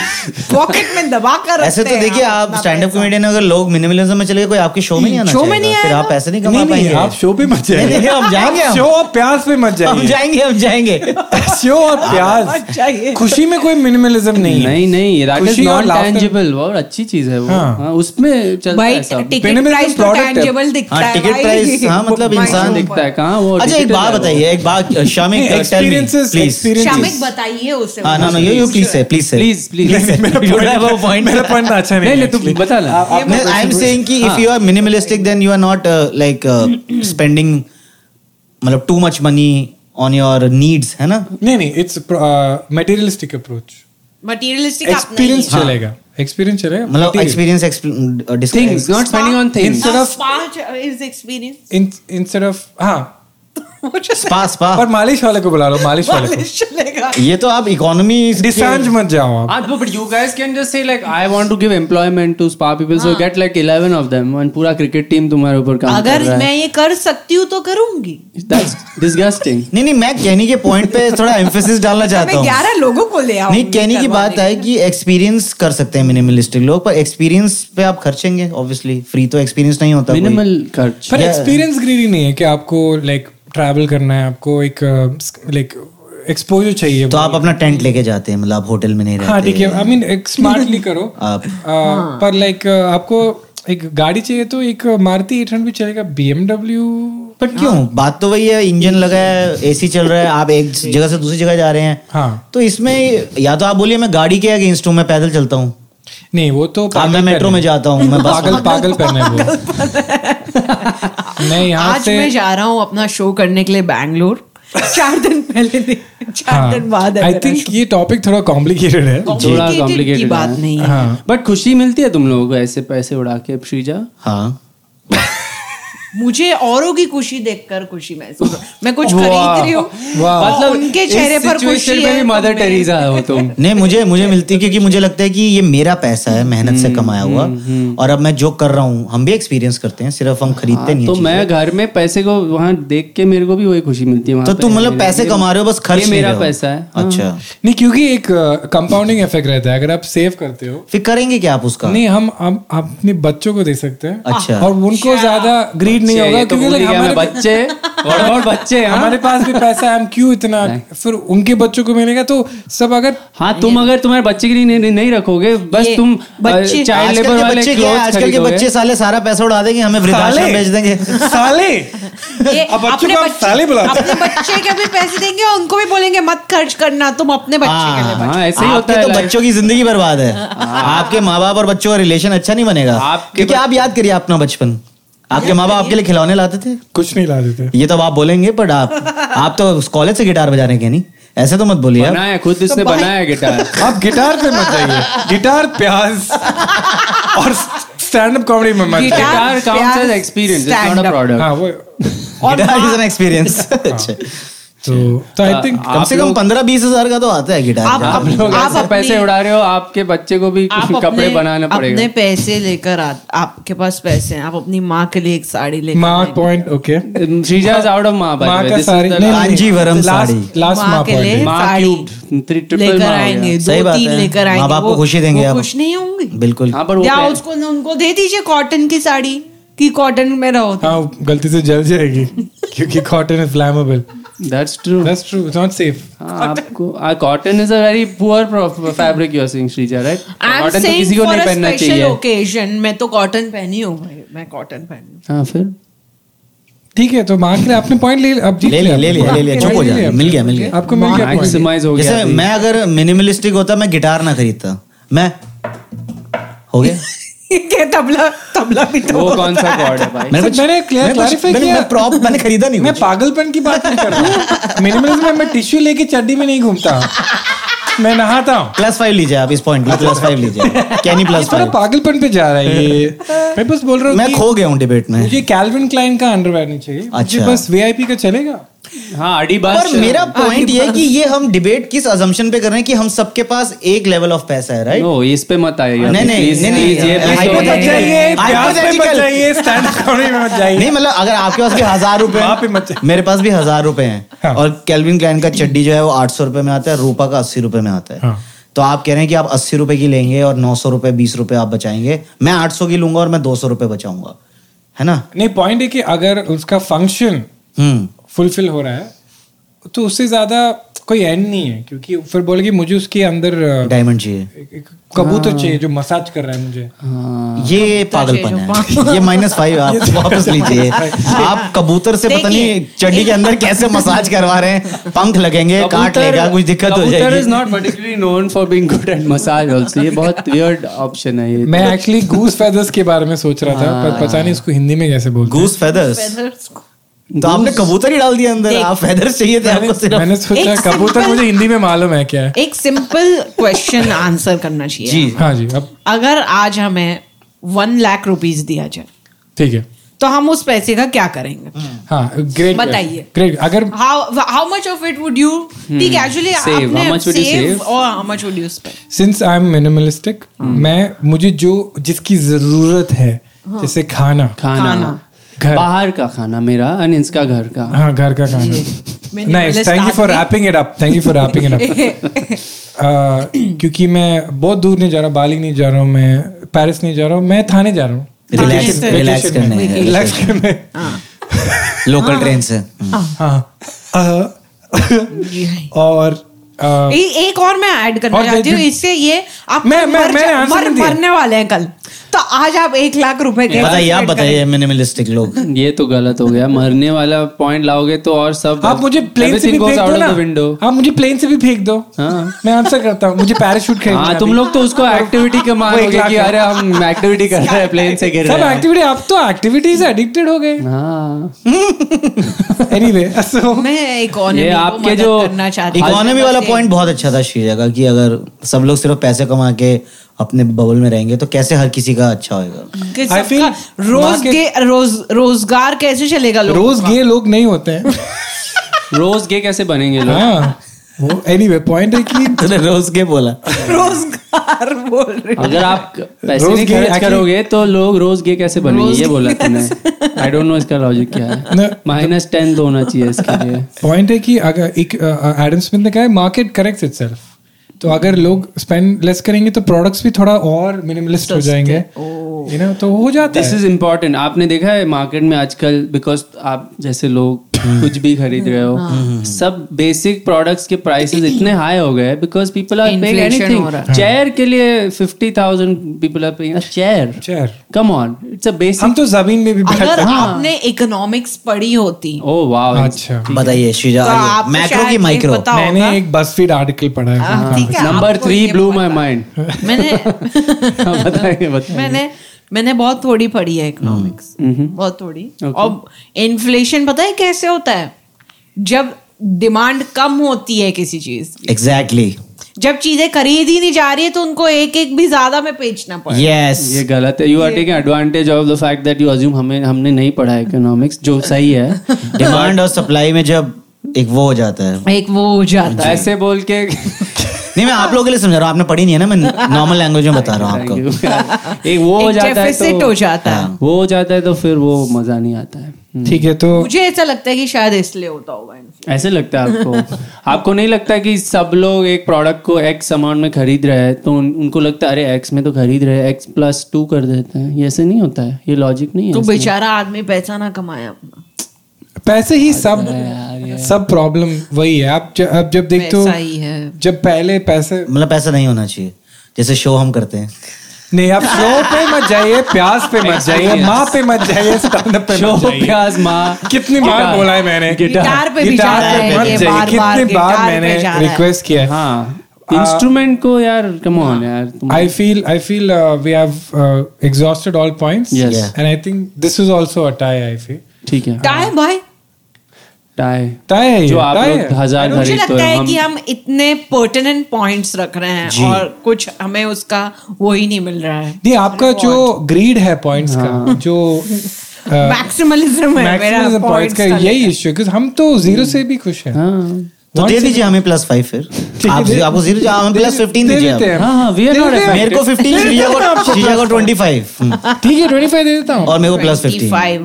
पॉकेट में दबा कर ऐसे तो देखिए आप स्टैंड अप कॉमेडियन अगर लोग मिनिमलिज्म में चले गए, कोई आपके शो में नहीं आना शो में चाहेगा, नहीं फिर आएगा। आप पैसे नहीं कमा नहीं पाएंगे। आप शो पे मत जाइए, नहीं, हम जाएंगे, शो और प्याज पे मत हम जाइए, जाएंगे शो और प्याज। चाहिए खुशी में कोई मिनिमलिज्म नहीं है। नहीं दैट इज खुशी और नॉट laughter- टैंजिबल, बहुत अच्छी चीज है वो। हाँ। हाँ, उसमें चलता भाई है सब। टिकट Minimalism प्राइस तो product है। tangible दिखता हाँ, है टिकट भाई। प्राइस, हाँ, मतलब My इंसान show दिखता पर। है कहाँ वो। अच्छा एक digital बात है वो। बताइए, एक बात Shamik tell me Experiences, please. experiences. Shamik बताइए उसे। हाँ no you please say please मेरा पॉइंट अच्छा नहीं नहीं है तुम actually. बता ना। आई एम सेइंग कि if you are minimalistic then you are not like spending मतलब too much money on your needs, है ना? नहीं it's materialistic approach. Materialistic experience चलेगा, एक्सपीरियंस चलेगा, मतलब experience Things, not spending on things. Instead of- 5 is experience। Instead of हाँ स्पा पर मालिश वाले को बुला लो, मालिश वाले को। चलेगा। ये तो आप इकोनॉमी डिसांज मत जाओ आप। But you guys can just say like I want to give employment to spa people, so get like 11 of them and पूरा cricket team तुम्हारे ऊपर काम कर अगर रहा मैं ये कर सकती हूँ तो करूंगी। है। That's disgusting. नहीं मैं कहने के पॉइंट पे थोड़ा एम्फेसिस डालना चाहता मैं हूँ। 11 लोगों को ले आऊंगी। नहीं कहने की बात है कि एक्सपीरियंस कर सकते हैं मिनिमलिस्टिक लोग, पर एक्सपीरियंस पे आप खर्चेंगे ऑब्वियसली, फ्री तो एक्सपीरियंस नहीं होता कोई। Minimal खर्च। पर एक्सपीरियंस ग्रीडी नहीं है कि आपको लाइक ट्रैवल करना है, आपको एक लाइक एक्सपोजर चाहिए। तो आप अपना टेंट लेके जाते हैं, मतलब आप होटल में नहीं रहते। हाँ ठीक है, आई मीन एक स्मार्टली करो आप पर लाइक आपको एक गाड़ी चाहिए तो एक मारुति 800 भी चलेगा, BMW। पर क्यों? बात तो वही है, इंजन लगा है, एसी चल रहा है, आप एक जगह से दूसरी जगह जा रहे हैं। हाँ तो इसमें या तो आप बोलिए मैं गाड़ी के अगेंस्ट हूँ, मैं पैदल चलता हूँ, नहीं वो तो मैं मेट्रो में जाता हूँ, मैं बस पागल पहने वो। नहीं यहाँ आज से मैं जा रहा हूँ अपना शो करने के लिए बैंगलोर। 4 दिन पहले 4 दिन बाद है आई मेरा थिंक show। ये टॉपिक थोड़ा कॉम्प्लिकेटेड है। थोड़ा Complicated complicated की बात है। नहीं है। हाँ बट खुशी मिलती है तुम लोगों को ऐसे पैसे उड़ा के श्रीजा? हाँ मुझे औरों की खुशी देखकर खुशी महसूस मैं कुछ खरीद रही हूँ, वाह। उनके चेहरे पर खुशी में है भी तो मदर मैं- टेरेसा हो तुम। नहीं मुझे मिलती है, क्योंकि मुझे लगता है कि ये मेरा पैसा है, मेहनत से कमाया हुआ, और अब मैं जो कर रहा हूँ हम भी एक्सपीरियंस करते हैं, सिर्फ हम खरीदते नहीं तो हैं मैं चीजें। घर में पैसे को वहाँ देख के मेरे को भी वही खुशी मिलती है वहाँ तो पे। तुम मतलब पैसे कमा रहे हो, बस खर्च ये नहीं मेरा रहे हो। पैसा है। अच्छा नहीं क्योंकि एक कंपाउंडिंग इफेक्ट रहता है, अगर आप सेव करते हो। फिर करेंगे क्या आप उसका? नहीं हम अपने बच्चों को दे सकते हैं। अच्छा। और उनको ज्यादा ग्रीड नहीं होगा क्योंकि like हमारे बच्चे और बच्चे हाँ? हमारे पास भी पैसा है, हम क्यों इतना फिर उनके बच्चों को मिलेगा तो सब अगर हाँ तुम अगर तुम्हारे बच्चे के लिए नहीं रखोगे, बस ये तुम बच्चे- चाइल्ड आजकल लेबर के वाले बच्चे क्या है, क्लोथ्स आजकल के बच्चे साले सारा पैसा उड़ा देंगे, हमें वृद्धाश्रम भेज देंगे। साले ये अब बच्चों अपने को आप साले बुलाते अपने बच्चे के भी पैसे देंगे और उनको भी बोलेंगे मत खर्च करना, तुम अपने बच्चे के लिए बचाओ। हाँ ऐसे ही होता आपके है तो life। बच्चों की जिंदगी बर्बाद है। आपके माँ बाप और बच्चों का रिलेशन अच्छा नहीं बनेगा। क्योंकि आप याद करिए अपना बचपन, आपके माँ बाप आपके लिए खिलौने लाते थे? कुछ नहीं ला देते। ये तो अब आप बोलेंगे, बट आप तो कॉलेज से गिटार बजाने के नहीं, ऐसे तो मत बोलिए आप। बनाया खुद इसने बनाया गिटार। आप गिटार पे मत जाइए, गिटार प्याज और स्टैंड अप कॉमेडी में मत जाइए। Guitar counts as experience, it's not a product। हाँ वो गिटार इज एन एक्सपीरियंस। अच्छा तो आई थिंक कम से कम 15-20 हजार का तो आता है गिटार। आप लोग आप ऐसे पैसे अपने- उड़ा रहे हो, आपके बच्चे को भी आप कपड़े अपने- बनाना पड़ेगा। अपने पैसे लेकर आपके पास पैसे हैं, आप अपनी माँ के लिए एक साड़ी लेकर माँ आएंगे। Point okay. Shrija is out of माँ माँ का साड़ी कांजीवरम साड़ी। लास्ट माँ माँ के लिए पॉइंट साड़ी ट्रिपल लेकर माँ हो आएंगे, गया। सही बात 2-3 है। लेकर आएंगे। माँ बाप को वो- खुशी देंगे वो आप। खुश नहीं होंगे? बिल्कुल। हाँ पर वो या उसको उनको दे दीजिए कॉटन की साड़ी कि कॉटन में रहो तुम। हाँ गलती से जल जाएगी क्योंकि cotton is flammable. That's true. That's true, it's not safe. आपको cotton is a very poor fabric you are saying Shrija, right? I am cotton तो सेइंग किसी को फॉर नहीं अ पहनना स्पेशल चाहिए। ओकेजन मैं तो कॉटन पहनी हूँ भाई, मैं कॉटन पहनी हाँ फिर ठीक है तो माँ के लिए आपने पॉइंट ले अब जीत ले लिया चुप हो जा, मिल गया आपको मिल गया point। मैक्सिमाइज हो गया। जैसे मैं अगर मिनिमलिस्टिक होता मैं गिटार ना खरीदता, मैं हो गया। क्या तबला भी तो वो कौन सा कॉर्ड है भाई? मैंने क्लैरिफाई किया, प्रॉप मैंने खरीदा नहीं मैं कुछ। पागलपन की बात नहीं कर रहा हूँ। मिनिमलिज्म में मैं टिश्यू लेके चड्डी में नहीं घूमता, मैं नहाता हूँ। +5 लीजिए आप इस पॉइंट पे, +5 लीजिए। कैनी थोड़ा +5। पागलपन पे जा रहा है ये। मैं बस बोल रहा हूँ मैं कि खो गया हूँ डिबेट में। मुझे कैल्विन क्लाइन का अंडरवेयर नहीं चाहिए, मुझे अच्छा। बस वीआईपी का चलेगा। हाँ अड़ी बात। पर मेरा पॉइंट ये है कि ये हम डिबेट किस अजम्पशन पे कर रहे हैं कि हम सबके पास एक लेवल ऑफ पैसा है, राइट? नो इस पे मत आइए। नहीं, नहीं, Please, नहीं, please, नहीं, ये please hypothetical- don't- मत जाइए, प्याज पे मत Hypothetical। जाइए, स्टैंड अप कॉमेडी में मत जाइए। नहीं मतलब अगर आपके पास भी 1000 रुपए वहाँ पे मत हैं, जाइए। मेरे पास भी 1000 रुपए हैं, हाँ। और कैल्विन क्लाइन का चड्डी जो है वो 800 रुपए में आता है, रूपा का 80 रुपए में आता है। हाँ। तो आप कह रहे हैं कि आप 80 रुपए की लेंगे और 900 रुपए 20 रुपए आप बचाएंगे, मैं 800 की लूंगा और मैं 200 रुपए बचाऊंगा, है ना? नहीं, पॉइंट है कि अगर उसका फंक्शन फुलफिल हो रहा है तो उससे ज्यादा कोई एंड नहीं है, क्योंकि फिर बोलेगी मुझे उसके अंदर डायमंड चाहिए, एक कबूतर चाहिए जो मसाज कर रहा है मुझे। ये पागलपन है, ये -5 आप वापस लीजिए। आप कबूतर से पता नहीं चड्डी के अंदर कैसे मसाज करवा रहे हैं, पंख लगेंगे, काट लेगा, कुछ दिक्कत हो जाएगी। कबूतर is not particularly known for being good at massage also. ये बहुत वियर्ड ऑप्शन है ये। मैं एक्चुअली गूस फेदर्स के बारे में सोच रहा था, पर पता नहीं इसको हिंदी में कैसे बोलते हैं। गूस फेदर्स, तो आपने कबूतर ही डाल दिया अंदर, आप फेदर्स चाहिए थे आपको सिर्फ। मैंने सोचा कबूतर मुझे हिंदी में मालूम है क्या है। एक सिंपल क्वेश्चन आंसर करना चाहिए जी हाँ जी। अब अगर आज हमें 1 लाख रुपीस दिया जाए, ठीक है, तो हम उस पैसे का क्या करेंगे? हाँ ग्रेट, बताइए। ग्रेट। अगर how much of it would you ठीक है actually Save. How much would you save? और how much would you spend? Since I am minimalistic, मुझे जिसकी जरूरत है, जैसे खाना, घर, बाहर का खाना मेरा, अनिंस का घर का। हाँ घर का खाना। Nice, thank you for wrapping it up, thank you for wrapping it up. क्योंकि मैं बहुत दूर नहीं जा रहा, बाली नहीं जा रहा हूँ, मैं पेरिस नहीं जा रहा हूँ, मैं थाने जा रहा हूँ रिलैक्स करने लोकल ट्रेन से। हाँ और एक और मैं ऐड करना चाहती हूँ, इससे ये आप मरने वाले हैं कल, तो आज आप 1 लाख रुपए के आप बताइए मिनिमलिस्टिक लोग। ये तो गलत हो गया, मरने वाला पॉइंट लाओगे तो और सब। आप मुझे प्लेन से भी फेंक दो ना, आप मुझे प्लेन से भी फेंक दो, मैं आंसर करता हूँ। मुझे पैराशूट खरीदना है। तुम लोग तो उसको एक्टिविटी का मानोगे कि अरे हम एक्टिविटी कर रहे हैं, प्लेन से गिर रहे हैं। सब एक्टिविटी, आप तो एक्टिविटी से एडिक्टेड हो गए। एनीवे, मैं ये आपके जो इकोनॉमी वाला पॉइंट बहुत अच्छा था शीजा का, कि अगर सब लोग सिर्फ पैसे कमा के अपने बबल में रहेंगे तो कैसे हर किसी का अच्छा होगा। I feel रोजगार कैसे चलेगा? रोज गे लोग नहीं होते हैं। रोज गे कैसे बनेंगे लोग? हाँ, वो एनीवे पॉइंट है कि तूने रोज गे बोला, रोजगार बोल रहे। अगर आप पैसे नहीं खर्च करोगे तो लोग रोज गे कैसे बनेंगे, ये बोला तूने। आई डोंट नो इसका लॉजिक क्या है। -10 तो होना चाहिए इसके लिए। पॉइंट है कि अगर एक एडम स्मिथ ने कहा है मार्केट करेक्ट्स इटसेल्फ, तो अगर लोग स्पेंड लेस करेंगे तो प्रोडक्ट्स भी थोड़ा और मिनिमलिस्ट हो जाएंगे, यू नो, तो हो जाता है। This is important. आपने देखा है मार्केट में आजकल, बिकॉज आप जैसे लोग कुछ भी खरीद रहे हो, सब बेसिक प्रोडक्ट्स के प्राइसेस इतने हाई हो गए because people are paying anything. Chair के लिए 50,000 people are paying a chair. Come on, it's a basic. हम तो जमीन में भी अगर आपने इकोनॉमिक्स पढ़ी होती। ओह वाओ, अच्छा बताइए शीजा, मैक्रो की माइक्रो। मैंने एक BuzzFeed आर्टिकल पढ़ा है। Number 3 blew my mind. मैंने बहुत थोड़ी पढ़ी है इकोनॉमिक्स, बहुत थोड़ी। और इन्फ्लेशन पता है कैसे होता है? जब डिमांड कम होती है किसी चीज की, एग्जैक्टली, जब चीजें खरीद ही नहीं जा रही है तो उनको एक भी ज्यादा में बेचना पड़ता है। यस, ये गलत है। You are taking advantage of the fact that you assume हमने नहीं पढ़ा है इकोनॉमिक्स, जो सही है। डिमांड और सप्लाई में जब एक वो हो जाता है, ऐसे बोल के नहीं, मैं आप लोगों के लिए समझा रहा हूँ, आपने पढ़ी नहीं है ना, मैं नॉर्मल लैंग्वेज में बता रहा हूँ आपको। एक वो हो जाता है डेफिसिट हो जाता है, वो हो जाता है तो फिर वो मजा नहीं आता है। ठीक है, तो मुझे ऐसा लगता है कि शायद इसलिए होता होगा। ऐसे लगता है आपको? आपको नहीं लगता कि सब लोग एक प्रोडक्ट को X अमाउंट में खरीद रहे हैं तो उनको लगता है अरे X में तो खरीद रहे हैं, X+2 कर देते हैं? ये ऐसे नहीं होता है, ये लॉजिक नहीं है। तो बेचारा आदमी पैसा ना कमाए अपना, पैसे ही सब प्रॉब्लम वही है। आप जब देखते हो, जब पहले पैसे, मतलब पैसा नहीं होना चाहिए, जैसे शो हम करते हैं। नहीं, आप शो पे मत जाइए, प्याज पे मत जाइए, माँ पे मत जाइए, स्टैंड अप पे मत जाइए। प्याज माँ कितनी बार बोला है मैंने, गिटार पे भी जाना है, कितनी बार मैंने रिक्वेस्ट किया है। हाँ, इंस्ट्रूमेंट को यार, कम ऑन यार। I feel we have exhausted all points. Yes. And I think this is also a tie, I feel. ठीक है, टाई भाई, टाई जो आप लोग 1000 मुझे लगता है कि हम इतने पर्टिनेंट पॉइंट्स रख रहे हैं और कुछ हमें उसका वो ही नहीं मिल रहा है। नहीं, आपका जो ग्रीड है पॉइंट्स का, जो मैक्सिमलिज्म है मेरा पॉइंट्स का, यही इश्यू, क्योंकि हम तो 0 से भी खुश हैं। तो दे दीजिए हमें +5, फिर आपको 0, हमें +15 दीजिए। मेरे को 15, शीजा को 25। ठीक है, 25 दे देता हूँ, और मेरे को +15।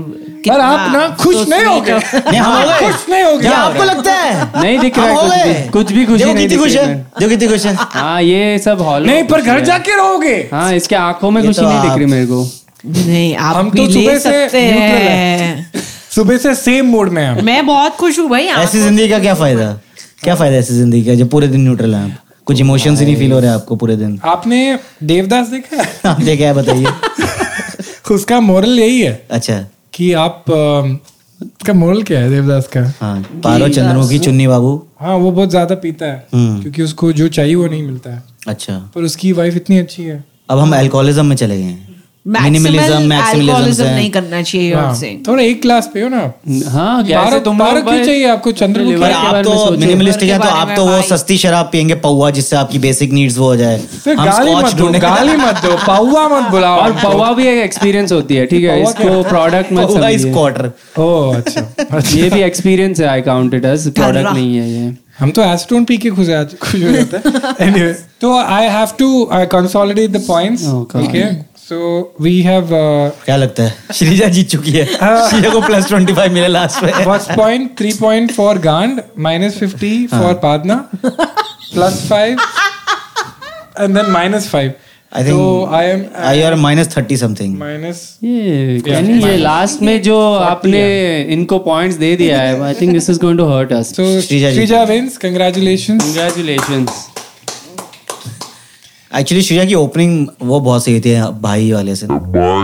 पर आप ना खुश नहीं हो गए। नहीं, हम हो गए। खुश नहीं हो गए। क्या आपको लगता है? नहीं दिख रहा हम हो है गए। कुछ भी खुशी देखो नहीं कितनी दिख खुश रही है, है। देखो कितनी खुश है। हाँ ये सब हॉल नहीं पर घर जाके रहोगे। हाँ इसके आंखों में ये खुशी तो नहीं दिख आप- रही मेरे को। नहीं आप हम भी तो ले सुबह से सकते neutral हैं। सुबह से सेम मूड में हैं। मैं बहुत खुश हूँ भाई। ऐसी जिंदगी का क्या फायदा? क्या फायदा ऐसी जिंदगी का जब पूरे दिन न्यूट्रल है आप? कुछ इमोशंस ही नहीं फील हो रहे आपको पूरे दिन? आपने देवदास देखा है? आपने क्या है बताइए। उसका मोरल यही है अच्छा कि आप का मोरल क्या है देवदास का? हाँ, पारो चंद्रमुखी चुन्नी बाबू। हाँ वो बहुत ज्यादा पीता है क्योंकि उसको जो चाहिए वो नहीं मिलता है, अच्छा, पर उसकी वाइफ इतनी अच्छी है। अब हम अल्कोहलिज्म में चले गए हैं। मैक्सिमल मैक्सिमलिज्म अल्कोहलिज्म नहीं करना चाहिए। हाँ, और से थोड़ा एक क्लास पे हो ना। हाँ कैसे बारह तुम बारह लोग क्यों भाई- चाहिए आपको चंद्रमुखी? पर के आप बारे में तो सोचो। मिनिमलिस्टिक हैं, तो बारे आप में तो वो भाई। सस्ती शराब पियेंगे पौवा, जिससे आपकी बेसिक नीड्स वो हो जाए। फिर हम गाली स्कॉच मत दो, ढूंढेंगे। गाली मत दो, पाउआ मत बुलाओ। और पौवा भी एक एक्सपीरियंस होती है, ठीक है, पौवा इसको प्रोडक्ट मत पौवा इज समझिए। क्वार्टर। ओह अच्छा। ये भी एक्सपीरियंस है, I count it as product नहीं है ये। हम तो एसीटोन पी के खुश हो जाते हैं। Anyway, तो I have to consolidate the points. Okay so we have क्या लगता है श्रीजा जीत चुकी है? श्रीजा को +25 मिले लास्ट में। फर्स्ट पॉइंट 3 पॉइंट फॉर गांड, -50 फॉर पादना, +5 and then -5। I think So I am you are -30 something. minus. ये Kenny, ये लास्ट में जो आपने इनको पॉइंट्स दे दिया है, I think this is going to hurt us. So Shrija wins. Congratulations. Congratulations. Actually Shrija की ओपनिंग वो बहुत सही थी भाई वाले से।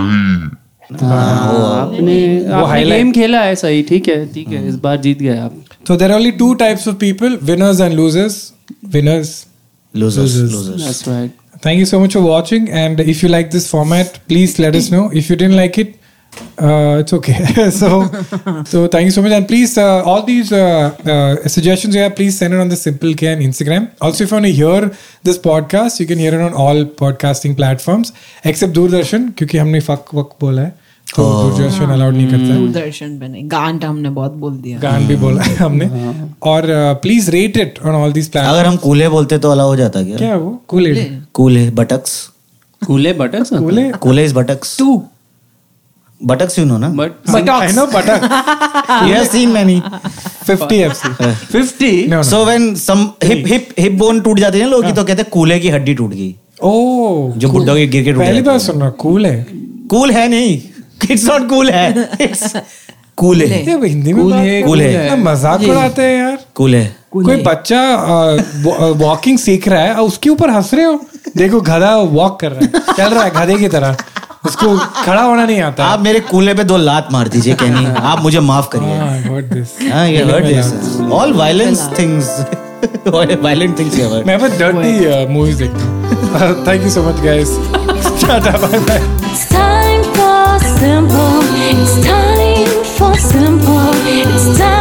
आपने गेम खेला है सही, ठीक है, इस बार जीत गए आप। So there are only 2 types of people: winners and losers. Winners. Losers. That's right. Thank you so much for watching. And if you like this format, please let us know. If you didn't like it, it's okay. so thank you so much. And please, all these suggestions you have, please send it on the Simple Can Instagram. Also, if you want to hear this podcast, you can hear it on all podcasting platforms except Doordarshan, क्योंकि हमने fuck बोला है, तो दूरदर्शन अलाउड नहीं करता है। दूरदर्शन पे नहीं, गांड हमने बहुत बोल दिया। गान भी बोला है हमने। और please rate it on all these platforms. अगर हम कूले बोलते तो अलाउ हो जाता क्या? क्या है वो? कूले कूले बटक्स। कूले बटक्स, कूले कूले इज बटक्स। तू बटक्स यू नो ना? But I know buttock. You have seen many. 50 FC 50 No, no. So when some hip bone टूट जाती है ना लोगों की, तो कहते हैं कूले की हड्डी टूट गई। ओह जो बुड्ढों के गिर के टूट पहली जाती बार है। सुन रहा। कूल है। कूल है नहीं, इट्स नॉट कूल है, इट्स कूल है। ये हिंदी में Cool है, cool है। इतना मजाक उड़ाते हैं यार। कूल है। कोई बच्चा वॉकिंग सीख रहा है और उसके ऊपर हंस रहे हो। देखो गधा वॉक कर रहा है, चल रहा है गधे की तरह, उसको खड़ा होना नहीं आता। आप मेरे कूले पे 2 लात मार दीजिए कैनी, आप मुझे माफ करिए। heard this. हाँ, you heard this. All violence things, violent things you heard. मैं बस dirty movies देखता हूँ। Thank you so much guys. Tata, bye bye. It's time for simple. It's time for simple. It's time.